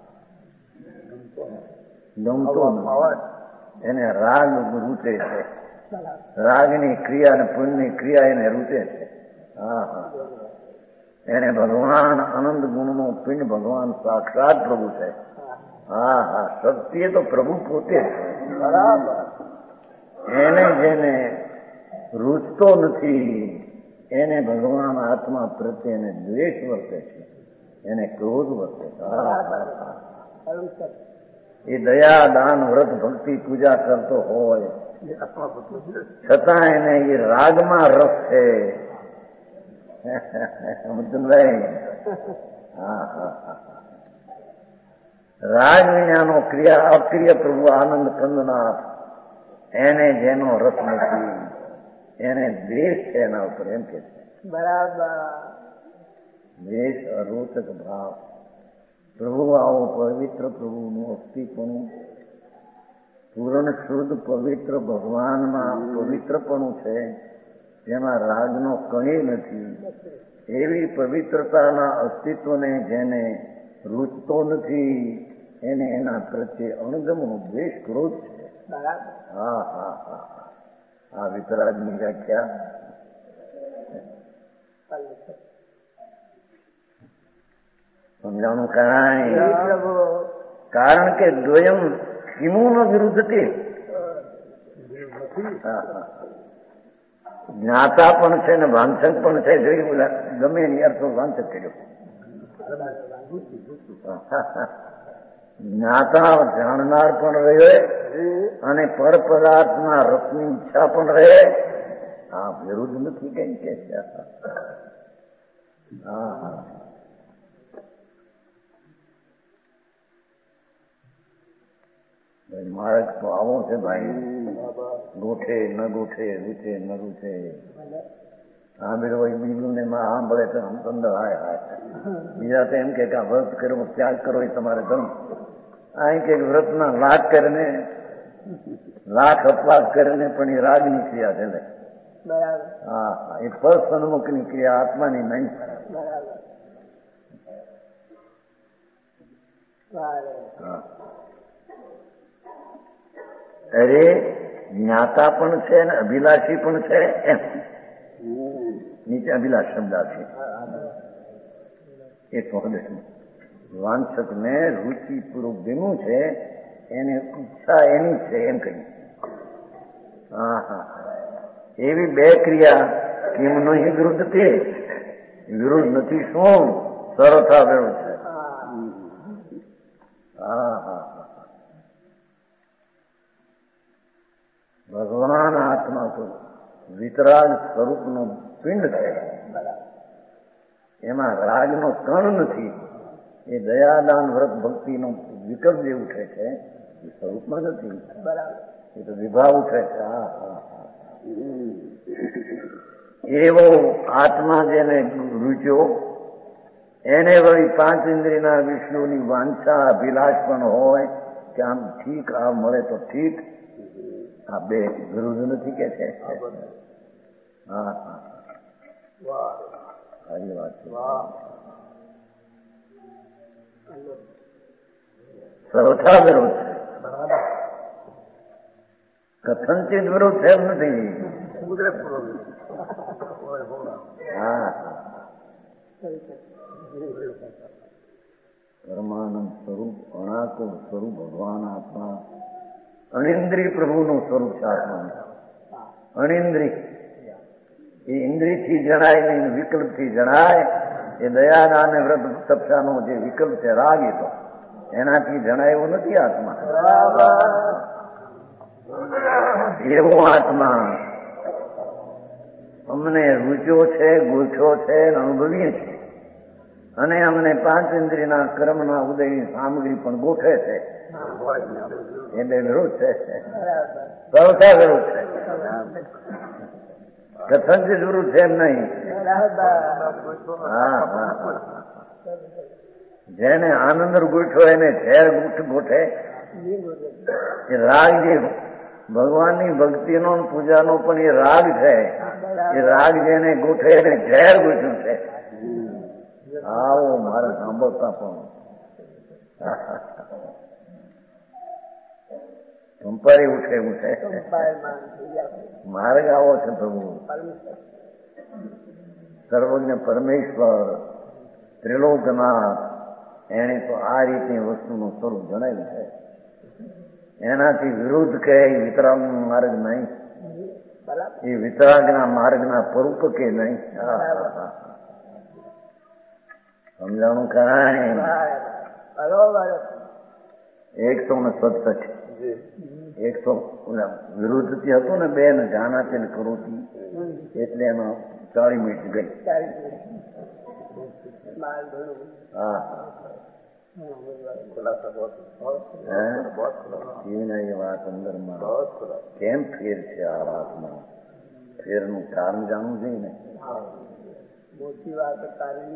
ગમતો નથી, એને રાગ રૂચે છે. રાગની ક્રિયા અને પુણ્યની ક્રિયા એને રૂચે છે. હા હા, એને ભગવાન આનંદ ગુણનો પિંડ ભગવાન સાક્ષાત પ્રભુ છે. હા હા, શક્તિ એ તો પ્રભુ પોતે છે. એને જેને રૂચતો નથી એને ભગવાન આત્મા પ્રત્યે એને દ્વેષ વર્તે છે, એને ક્રોધ વર્તે છે. એ દયા દાન વ્રત ભક્તિ પૂજા કરતો હોય છતાં એને એ રાગમાં રસ છે. સમજભાઈ? હા હા હા, રાગ વિનાનો ક્રિયા અક્રિય પ્રભુ આનંદ કંદનાથ એને જેનો રસ નથી એને દ્વેષ છે એના ઉપર, એમ કે છે. બરાબર. દ્વેષ અરોચક ભાવ. પ્રભુ આવો પવિત્ર પ્રભુનું અસ્તિત્વનું પૂર્ણ શુદ્ધ પવિત્ર ભગવાનમાં પવિત્રપણું છે, જેમાં રાગનો કણી નથી. એવી પવિત્રતાના અસ્તિત્વને જેને રૂચતો નથી એને એના પ્રત્યે અણગમનો દ્વેષ ક્રોધ છે. હા હા હા, આ વિતરાગની વ્યાખ્યા. સમજાણું કાંઈ? કારણ કે દ્વયમ કિમુનો વિરુદ્ધ તે જ્ઞાતા પણ છે ને વાંચક પણ છે. જોયું ગમે એની અર્થો વાંચક કર્યો. જ્ઞાતા જાણનાર પણ રહે અને પર પદાર્થના રસની ઈચ્છા પણ રહે. આ વિરુદ્ધ નથી કઈ કે છે. હા હા, માર્ગ તો આવો છે ભાઈ. ગોઠે ન ગોઠે, રૂચે ન રૂચે. સાંભળ્યો હોય બીજું ને માં સાંભળે તો આમ અંદર હાય હાય. બીજા તો એમ કે વ્રત કરો ત્યાગ કરો એ તમારે ધર્મ. અહીં કે વ્રતના લાખ કરીને લાખ અપવાસ કરીને પણ એ રાગની ક્રિયા છે ને. હા હા, એ પર સન્મુખની ક્રિયા આત્માની નહીં. હા, અરે જ્ઞાતા પણ છે ને અભિલાષી પણ છે. એમ નીચે અભિલાષ શબ્દ છે. એ વાંચક ને રૂચિપૂર્વક ભેગું છે, એને ઈચ્છા એની છે એમ કહ્યું. હા હા, એવી બે ક્રિયા કેમ નહીં વિરુદ્ધ તે વિરુદ્ધ નથી. શું સરળતા વિરુદ્ધ છે. હા હા, ભગવાન આત્મા તો વિતરાગ સ્વરૂપનો પિંડ છે, એમાં રાગનો કણ નથી. એ દયાદાન વ્રત ભક્તિનો વિકલ્પ જે ઉઠે છે એ સ્વરૂપમાં નથી. એ તો વિભાવ ઉઠે છે. હા હા હા, એવો આત્મા જેને રૂચ્યો એને વળી પાંચ ઇન્દ્રિયના વિષ્ણુની વાંછા અભિલાષ પણ હોય કે આમ ઠીક આ મળે તો ઠીક. આ બે વિરુદ્ધ નથી કે છે. હા હા, સારી વાત છે. સૌથા વિરોધ છે, કથનચિત વિરોધ છે એમ નથી. હા, પરમાનંદ સ્વરૂપ અણાકુર સ્વરૂપ ભગવાન આત્મા અણિન્દ્રિય પ્રભુનું સ્વરૂપ છે. આત્મા અણિન્દ્રિય એ ઇન્દ્રિયથી જણાય નહીં, વિકલ્પથી જણાય. એ દયાના અને વ્રત તપસાનો જે વિકલ્પ છે રાગ, એ તો એનાથી જણાય એવો નથી આત્મા. એવો આત્મા અમને રૂચ્યો છે, ગોઠ્યો છે, અનુભવીએ છીએ. અને અમને પાંચ ઇન્દ્રિયના કર્મના ઉદયની સામગ્રી પણ ગોઠવે છે. એ બે વિરોધ છે, સૌથા વિરોધ છે. કથનથી વિરુદ્ધ છે એમ નહીં. હા હા જેને આનંદ ગોઠો એને ઝેર ગોઠે. એ રાગ જે ભગવાનની ભક્તિનો પૂજાનો પણ એ રાગ છે. એ રાગ જેને ગોઠે એને ઝેર ગોઠ્યું છે. આવો મારે સાંભળતા પણ સંપારી ઉઠે એવું છે. માર્ગ આવો છે પ્રભુ. સર્વજ્ઞ પરમેશ્વર ત્રિલોકનાથ એને તો આ રીતની વસ્તુનું સ્વરૂપ જણાવ્યું છે. એનાથી વિરુદ્ધ કે વિતરાગનો માર્ગ નહીં. એ વિતરાગના માર્ગના સ્વરૂપ કે નહીં. સમજાણું કાંઈ 167 વિરુદ્ધથી હતું ને બેન જાનાથી ને કરોતી એટલે એમાં 40 મિનિટ ગઈ. હા એ વાત અંદરમાં કેમ ફેર છે આ વાતમાં? ફેરનું કારણ જાણવું જોઈએ ને. મોટી વાત કારણ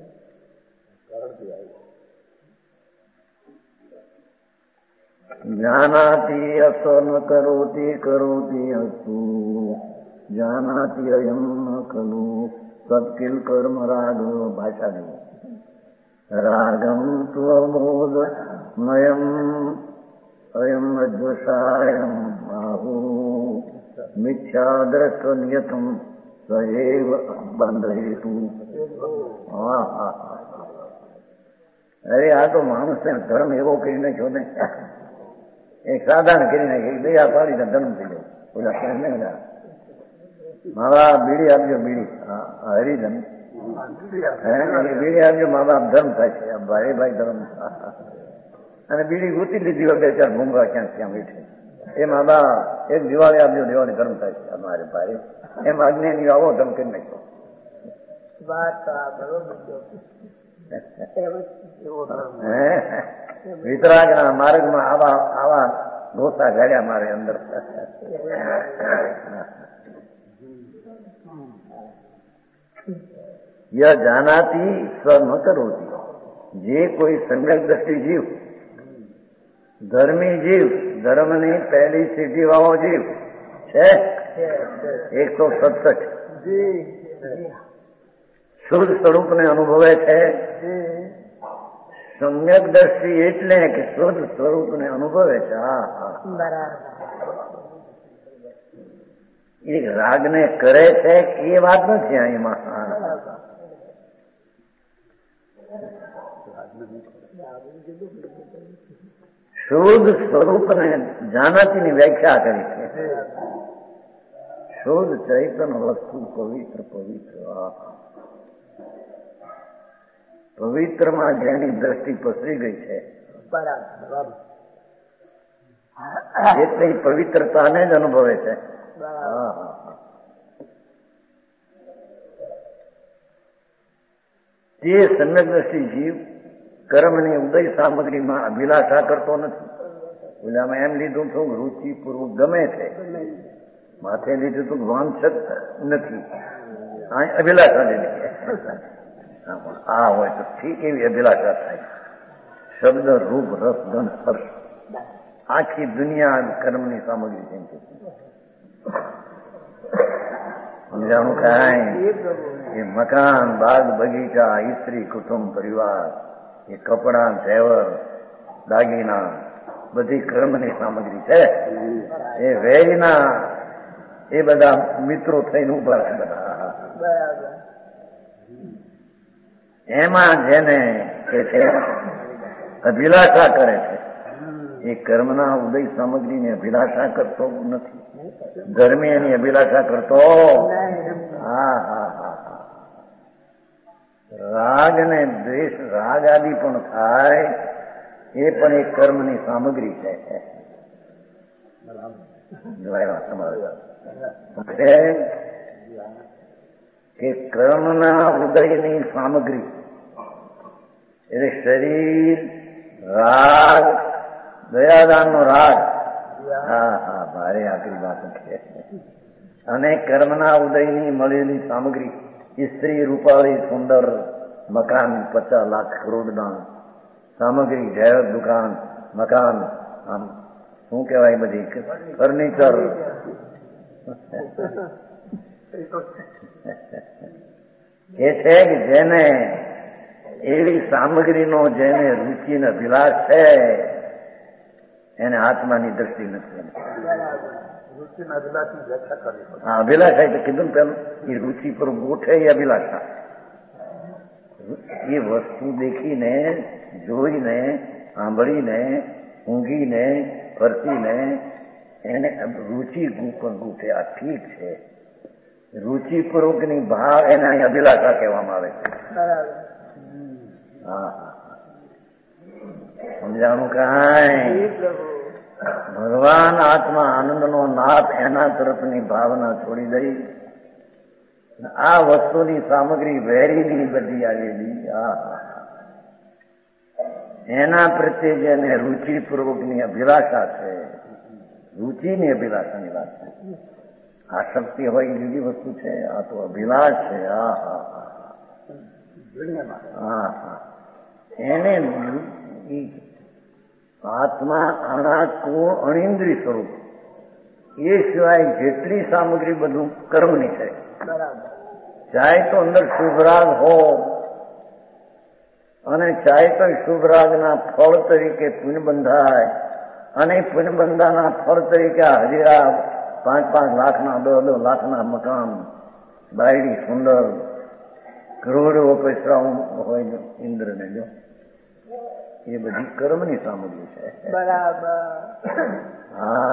જાનાતી અસન કરોતી કરોતી અસ્તુ જાનાતી અયમ ન ખલુ સત્કિલ કર્મ રાગ. ભાષા નહીં. રાગમ ત્વબોધ નયમ અયમ અજ્વસાયમ બાહુ મિથ્યા દ્રષ્ટ નિયતમ સએવ બંધેતુ. હા હા અરે આ તો માણસને ધર્મ એવો કરી નાખ્યો ને. એક સાધારણ કરી નાખી દયા પાડીને ધર્મ થઈ ગયો. ઓલા કહે મારા બીડી આપજો બીડી. હરિધન બીડી આપજો મા બાપ ધર્મ થાય છે. ભાઈ ભાઈ ધર્મ. અને બીડી ગૂંથી લીધી વગર ચાર ઘૂંઘા ક્યાં ક્યાં બેઠે. એ મા બાપ એક દિવાળી આપજો દિવાળી ધર્મ થાય છે. અમારે ભાઈ એમ આજ્ઞાની આવો ધર્મ કરી નાખ્યો. વિતરાગના માર્ગમાં આવા ઘોષા ગાડ્યા મારે અંદર. ય જાનાતી સ્વ ન કરોતી. જે કોઈ સમ્યક દ્રષ્ટિ જીવ, ધર્મી જીવ, ધર્મની પહેલી સિદ્ધિ વાળો જીવ છે 167 શુદ્ધ સ્વરૂપને અનુભવે છે. સમ્યક દ્રષ્ટિ એટલે કે શુદ્ધ સ્વરૂપને અનુભવે છે. હા હા એ રાગને કરે છે એ વાત નથી અહીંમાં. શુદ્ધ સ્વરૂપને જાનાતીની વ્યાખ્યા કરી છે. શુદ્ધ ચૈતન્ય વસ્તુ પવિત્ર પવિત્ર. પવિત્રમાં જેની દ્રષ્ટિ પસરી ગઈ છે એટલે પવિત્રતાને જ અનુભવે છે. તે સમ્યક દ્રષ્ટિ જીવ કર્મની ઉદય સામગ્રીમાં અભિલાષા કરતો નથી. ઓલામાં એમ લીધું છું રુચિપૂર્વક ગમે છે, માથે લીધું તું વાંછત નથી. અભિલાષા લીધી આ હોય તો ઠીક એવી અભિલાષા થાય. શબ્દ રૂપ રસ ગંધ સ્પર્શ આખી દુનિયા કર્મની સામગ્રી જેમ કે સમજાણું કાંઈ. એ મકાન, બાગ, બગીચા, સ્ત્રી, કુટુંબ, પરિવાર, એ કપડા, ઝેવર, દાગીના બધી કર્મની સામગ્રી છે. એ વેરીના એ બધા મિત્રો થઈને ઉભા છે બધા. એમાં જેને કે છે અભિલાષા કરે છે એ કર્મના ઉદય સામગ્રીની અભિલાષા કરતો નથી. ધર્મી એની અભિલાષા કરતો. હા હા હા હા. રાગ ને દ્વેષ, રાગ આદિ પણ થાય એ પણ એક કર્મની સામગ્રી છે. કે કર્મના ઉદયની સામગ્રી એટલે શરીર, રાગ, દયાદાનનો રાગ. હા હા ભારે આકરી વાત છે. અને કર્મના ઉદયની મળેલી સામગ્રી સ્ત્રી રૂપાળી સુંદર મકાન 50 લાખ કરોડના સામગ્રી જાહેર દુકાન મકાન આમ શું કહેવાય બધી ફર્નિચર એ છે કે જેને એવી સામગ્રીનો જેને રુચિને અભિલાષ છે એને આત્માની દ્રષ્ટિ નથી. હા, અભિલાષા એટલે કીધું ને પેલું એ રુચિ પર ગોઠે એ અભિલાષા. એ વસ્તુ દેખીને જોઈને સાંભળીને ઊંઘીને ફરતીને એને રુચિ પર ગોઠે. આ ઠીક છે. રુચિપૂર્વકની ભાવ એને અહીં અભિલાષા કહેવામાં આવે છે. હા, સમજાણું કાંઈ? ભગવાન આત્મા આનંદનો નાથ એના તરફની ભાવના છોડી દઈ આ વસ્તુની સામગ્રી વેરીની બધી આવેલી એના પ્રત્યે જેને રુચિપૂર્વકની અભિલાષા છે, રુચિની અભિલાષાની વાત છે. આસક્તિ હોય એ જુદી વસ્તુ છે, આ તો અભિલાષ છે. એને આત્મા અણાકૂળ અણિન્દ્રિય સ્વરૂપ એ સિવાય જેટલી સામગ્રી બધું કર્મની છે. ચાહે તો અંદર શુભરાગ હો અને ચાહે તો શુભરાગના ફળ તરીકે પુણ્ય બંધાય અને પુણ્ય બંધાના ફળ તરીકે હજીરા 5-5 લાખના 10-10 લાખના મકાન બાયડી સુંદર કરોડો પૈસા હોય ઇન્દ્રને જો એ બધી કર્મની સામગ્રી છે. બરાબર. હા,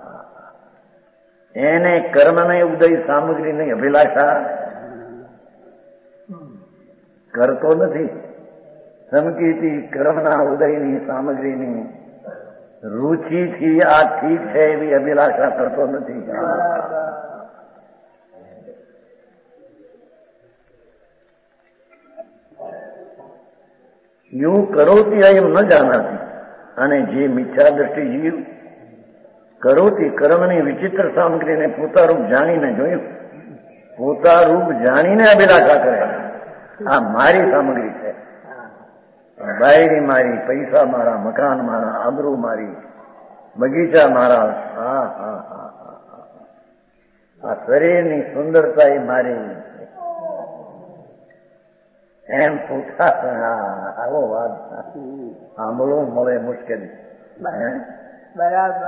એને કર્મને ઉદય સામગ્રીની અભિલાષા કરતો નથી. સમકીતી કર્મના ઉદયની સામગ્રીની રુચિથી આ ઠીક છે એવી અભિલાષા કરતો નથી. યુ કરોતી એમ ન જાનાતી અને જે મિથ્યા દ્રષ્ટિ જીવ કરોતી કર્મની વિચિત્ર સામગ્રીને પોતારૂપ જાણીને જોયું, પોતારૂપ જાણીને અભિલાષા કરે. આ મારી સામગ્રી છે, બાયડી મારી, પૈસા મારા, મકાન મારા, આબરૂ મારી, બગીચા મારા, આ શરીરની સુંદરતા એ મારી એમ પોતા આવો વાત સાંભળવું મળે મુશ્કેલ. બરાબર.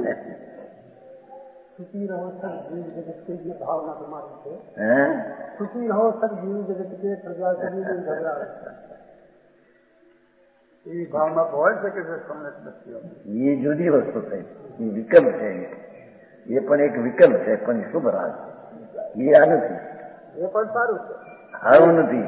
સુખી રહો સબ જીવ જગત કે જે ભાવના તમારી છે. સુખી રહો સબ જીવ જગત કે પ્રજા કરી ગભરાવે એવી ભાવના હોય શકે છે. એ જુદી વસ્તુ થઈ, એ વિકલ્પ છે. એ પણ એક વિકલ્પ છે, પણ શુભ રાગ એ આ નથી. એ પણ સારું છે, સારું નથી.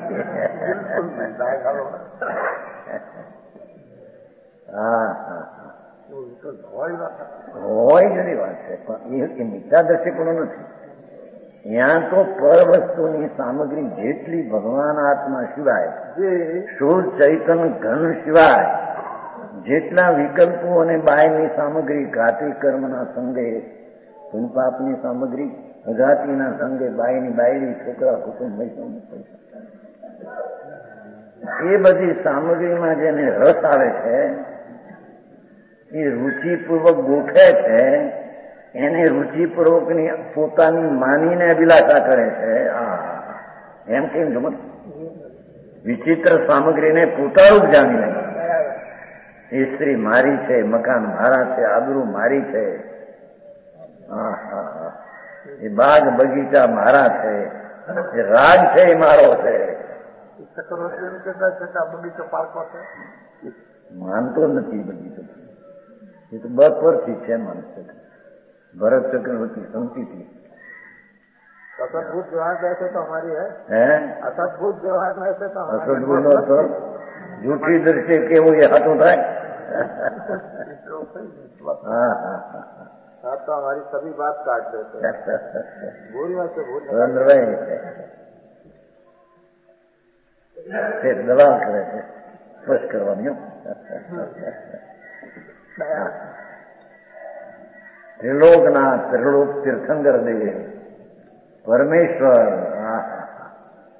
હોય જુદી વાત છે, પણ એ મિથ્યા દ્રષ્ટિકોણ નથી. ત્યાં તો પર વસ્તુની સામગ્રી જેટલી ભગવાન આત્મા સિવાય, શુદ્ધ ચૈતન્ય ઘન સિવાય જેટલા વિકલ્પો અને બાયની સામગ્રી, ઘાતી કર્મના સંગે પુણ્યપાપની સામગ્રી, અઘાતીના સંગે બાયની બાયડી, છોકરા, કુટુંબ, એ બધી સામગ્રીમાં જેને રસ આવે છે એ રુચિપૂર્વક ગોઠે છે, એને રુચિપૂર્વકની પોતાની માનીને અભિલાષા કરે છે. એમ કેમ ગમત વિચિત્ર સામગ્રીને પોતાનું જ જાણીને એ સ્ત્રી મારી છે, મકાન મારા છે, આબરૂ મારી છે, એ બાગ બગીચા મારા છે, એ રાગ છે એ મારો છે. બગીચો પાર્કો છે માનતો નથી બગીચો. એ તો બપોરથી છે માનતો. ભરત ચક્રવર્તી સમજીથી असदभूत व्यवहार ऐसे तो हमारी है, असदभूत व्यवहार ऐसे तो असदभूत નો તો જૂઠી દ્રષ્ટિ કેવું એ હાથું થાય. आप तो हमारी सभी बात काट देते हैं, भूलने से भूल દલાલ કરે છે સ્પષ્ટ કરવાની. ત્રિલોકનાથ ત્રિલોક તીર્થંકર દેવ પરમેશ્વર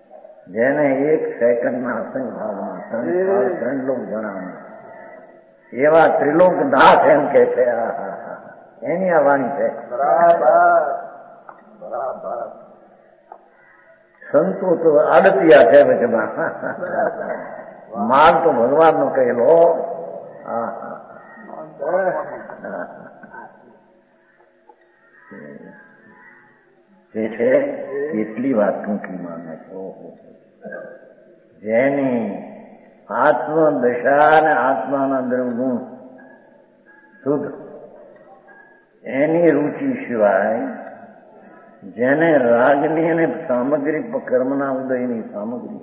જેને 1 સેકન્ડના અસંભાવમાં 3 લોક જણાવે એવા ત્રિલોક દાસ એમ કે છે. એની આ વાણી છે. બરાબર બરાબર. સંતો તો આડતિયા છે વચમાં. માલ તો ભગવાનનો કહેલો. તે છે એટલી વાત ટૂંકીમાં જેની આત્મદશા અને આત્માના દ્રવગુણ શુદ્ધ એની રુચિ સિવાય જેને રાગની અને સામગ્રી કર્મના ઉદયની સામગ્રી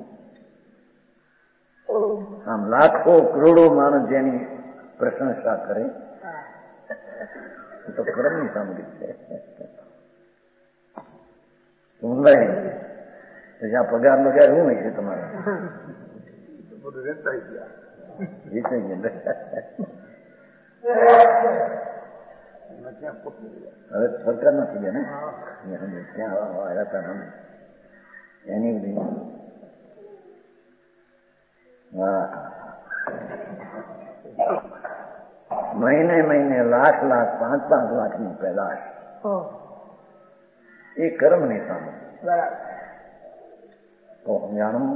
આમ લાખો કરોડો માણસ જેની પ્રશંસા કરે તો કર્મની સામગ્રી છે. જ્યાં પગાર નો ક્યારે શું હોય છે તમારે હવે સરકાર નથી ગયા ને ત્યાં એની બધી મહિને લાખ 5 લાખની પેદાશ એ કર્મની સામે તો જાણું.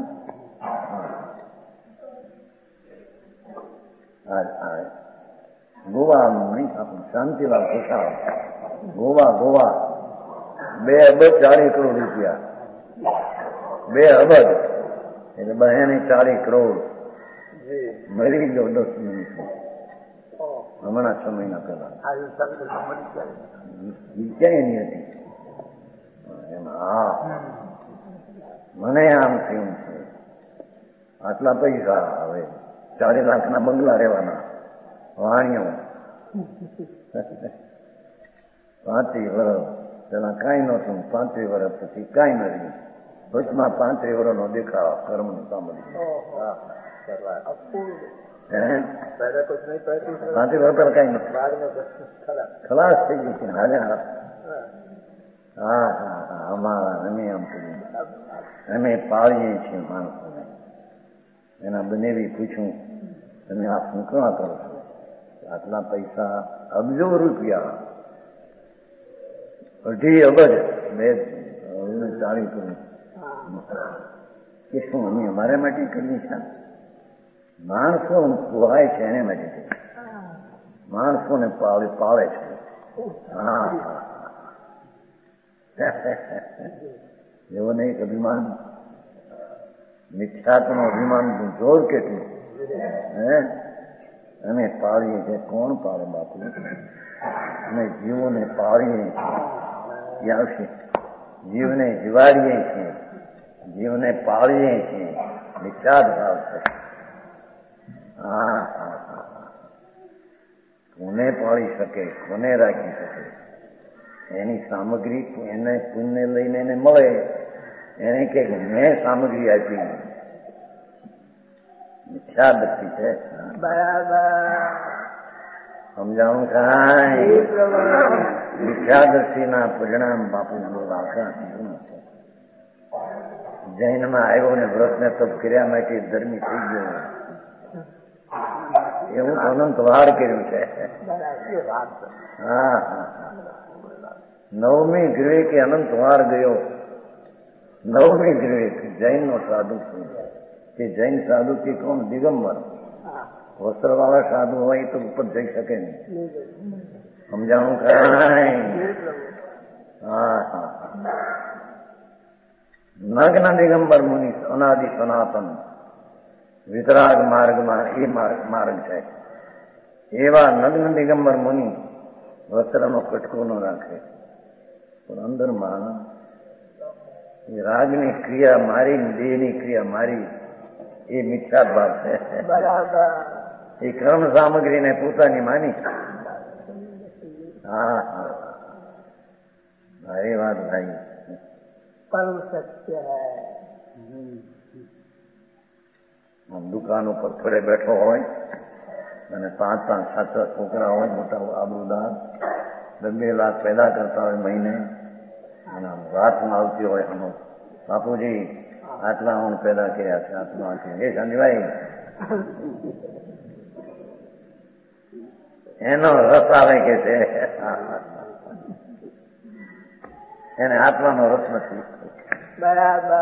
ગોવાનું નહીં આપણું શાંતિલાલ ખુશાલ ગોવા 2 અબજ 40 કરોડ રૂપિયા 2 અબજ એટલે 40 કરોડ મળી ગયો 10 મિનિટ હમણાં 6 મહિના પહેલા ક્યાંય નહીં હતી. મને આમ થયું છે આટલા પૈસા હવે 4 લાખના બંગલા રહેવાના વાણીઓ 35 વર્ષ પેલા કાંઈ નહોતું 35 વર્ષ પછી કાંઈ નથી વચમાં 35 વર્ષનો દેખાવ કર્મની સામગ્રી 35 વર્ષ પેલા કાંઈ નથી ખલાસ થઈ ગઈ છે. અમારા અમે આમ કર્યું અમે પાળીએ છીએ માણસોને. એના બનેવી પૂછ્યું તમે આ શું કરવા કરો છો? આટલા પૈસા અબજો રૂપિયા 2.5 અબજ 40 કરોડ કે શું અમે અમારા માટે કરીએ છીએ? માણસો પોહાય છે એને માટે માણસોને પાળે છે. એવો નહીં અભિમાન મિથ્યાત્મ અભિમાન જોર કેટલું અમે પાળીએ છીએ. કોણ પાળે બાપુ? અમે જીવોને પાળીએ છીએ આવશે જીવને જીવાડીએ છીએ જીવને પાળીએ છીએ મિથ્યાત ભાવ છે. કોને પાળી શકે કોને રાખી શકે? એની સામગ્રી એને પુણ્ય લઈને એને મળે એને કે મેં સામગ્રી આપી મિથ્યા દ્રષ્ટિ છે. બરાબર સમજાણું કાંઈ મિથ્યા દ્રષ્ટિના પરિણામ બાપુ આખા છે. જૈનમાં આવ્યો ને વ્રતને તપ કર્યા માટે ધર્મી થઈ ગયો એવું અનંત વાર કર્યું છે. નવમી ગૃહે કે અનંત વાર ગયો. નવમી ગૃહે જૈન નો સાધુ કે જૈન સાધુ કે કોણ? દિગંબર વસ્ત્ર વાળા સાધુ હોય તો ઉપર જઈ શકે નહીં. સમજાણું કાંઈ? નગ્ન દિગંબર મુનિ અનાદિ સનાતન વિતરાગ માર્ગમાં એ માર્ગ છે. એવા નગ્ન દિગંબર મુનિ વસ્ત્રનો કટકો ન રાખે પણ અંદરમાં એ રાગની ક્રિયા મારી દેહની ક્રિયા મારી એ મિથ્યા ભાવ છે. એ કર્મ સામગ્રીને પોતાની માની. ભારી વાત ભાઈ. પરમ સત્ય દુકાન ઉપર થોડે બેઠો હોય અને 5-5, 7 છોકરા હોય મોટા આબરૂદાર 2 લાખ પેદા કરતા હોય મહિને અને રાતમાં આવતી હોય બાપુજી આટલા ઊણ પેદા કર્યા છે આત્માથી. એ સમજવાય એનો રસ આવે કે છે એને આત્માનો રસ નથી. બરાબર.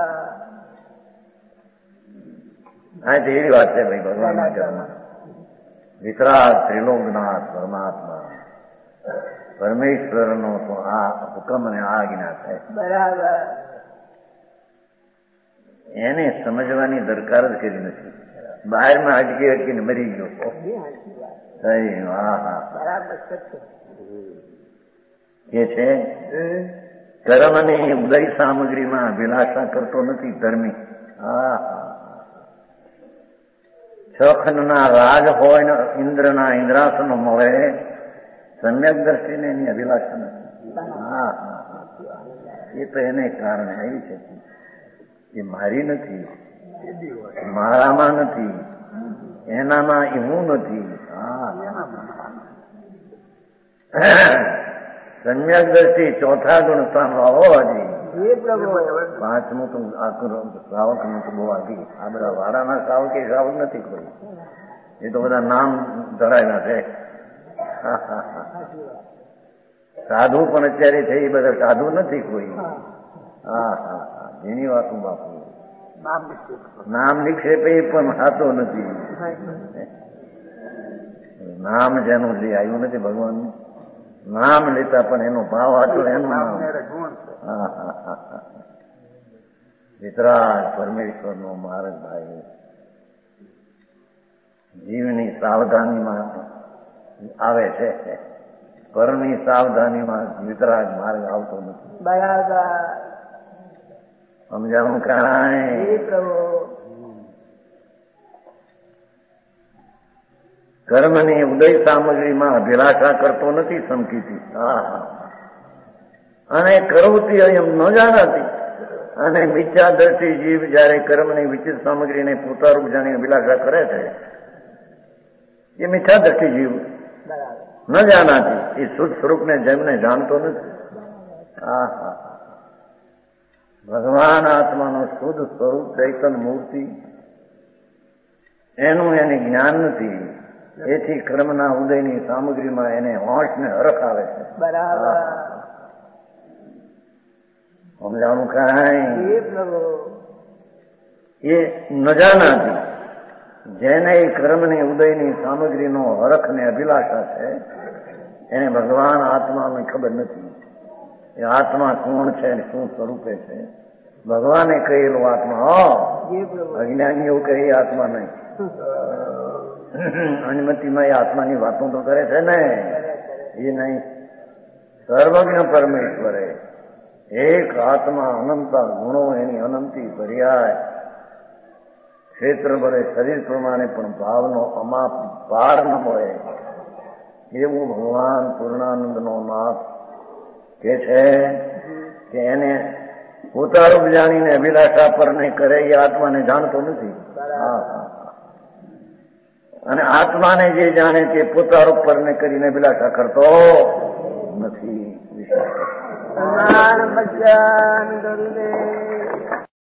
હા તો એવી વાત છે ભાઈ ભગવાનના ઘરમાં વિતરાગ ત્રિલોકનાથ પરમાત્મા પરમેશ્વરનો તો આ હુકમ અને આ આજ્ઞા છે. બરાબર. એને સમજવાની દરકાર જ કરી નથી. બહારમાં અટકી અટકીને મરી ગયો. એ છે કર્મની ઉદય સામગ્રીમાં અભિલાષા કરતો નથી ધર્મી. છખના રાજ હોય ને ઇન્દ્રના ઇન્દ્રાસનો મળે સમ્યક દ્રષ્ટિને એની અભિલાષા નથી. એ તો એને કારણે આવી છે. એ મારી નથી, મારામાં નથી, એનામાં એવું નથી. સમ્યક દ્રષ્ટિ ચોથા ગુણ સ્થાન આવો હજી. પાંચમું તો શ્રાવક નું તો બહુ આગી. આ બધા વાડાના શ્રાવક એ શ્રાવક નથી કોઈ. એ તો બધા નામ ધરાયેલા છે. સાધુ પણ અત્યારે છે એ બધા સાધુ નથી કોઈ. જેની વાત હું બાપુ નામ નિક્ષેપે પણ સાચો નથી. નામ જેનું જે આવ્યું નથી ભગવાન નામ લેતા પણ એનો ભાવ હતો એનું નામ. વિતરાગ પરમેશ્વર નો માર્ગ ભાઈ જીવની સાવધાનીમાં આવે છે. પરની સાવધાનીમાં વિતરાગ માર્ગ આવતો નથી. બરાબર. સમજાવું કાંઈ કર્મની ઉદય સામગ્રીમાં અભિલાષા કરતો નથી સમકીથી. અને કરવતી એમ ન જાણાતી અને મિથ્યા દ્રષ્ટિ જીવ જયારે કર્મની વિચિત સામગ્રીને પોતારૂપ જાણી અભિલાષા કરે છે એ મિથ્યા દ્રષ્ટિ જીવ ન જાણાતી. એ શુદ્ધ સ્વરૂપને જેમને જાણતો નથી. ભગવાન આત્માનો શુદ્ધ સ્વરૂપ ચૈતન મૂર્તિ એનું એને જ્ઞાન નથી. એથી કર્મના ઉદયની સામગ્રીમાં એને હોશ ને હરખ આવે છે. બરાબર. સમજાણું કાંઈ એ ન જાણાતી જેને કર્મની ઉદયની સામગ્રીનો હરખ ને અભિલાષા છે એને ભગવાન આત્માને ખબર નથી. એ આત્મા કોણ છે ને શું સ્વરૂપે છે. ભગવાને કહેલું આત્મા અજ્ઞાનીઓ કહી આત્મા નહીં. અનુમતિમાં એ આત્માની વાતો તો કરે છે ને એ નહીં. સર્વજ્ઞ પરમેશ્વરે એક આત્મા અનંતા ગુણો એની અનંતી પર્યાય ક્ષેત્ર ભરે શરીર પ્રમાણે પણ ભાવનો અમાપ પાર ન મળે એવું ભગવાન પૂર્ણાનંદનો નાથ કે છે કે એને પોતારૂપ જાણીને અભિલાષા પર નહીં કરે એ આત્માને જાણતો નથી. અને આત્માને જે જાણે તે પોતારૂપ પર ને કરીને અભિલાષા કરતો નથી.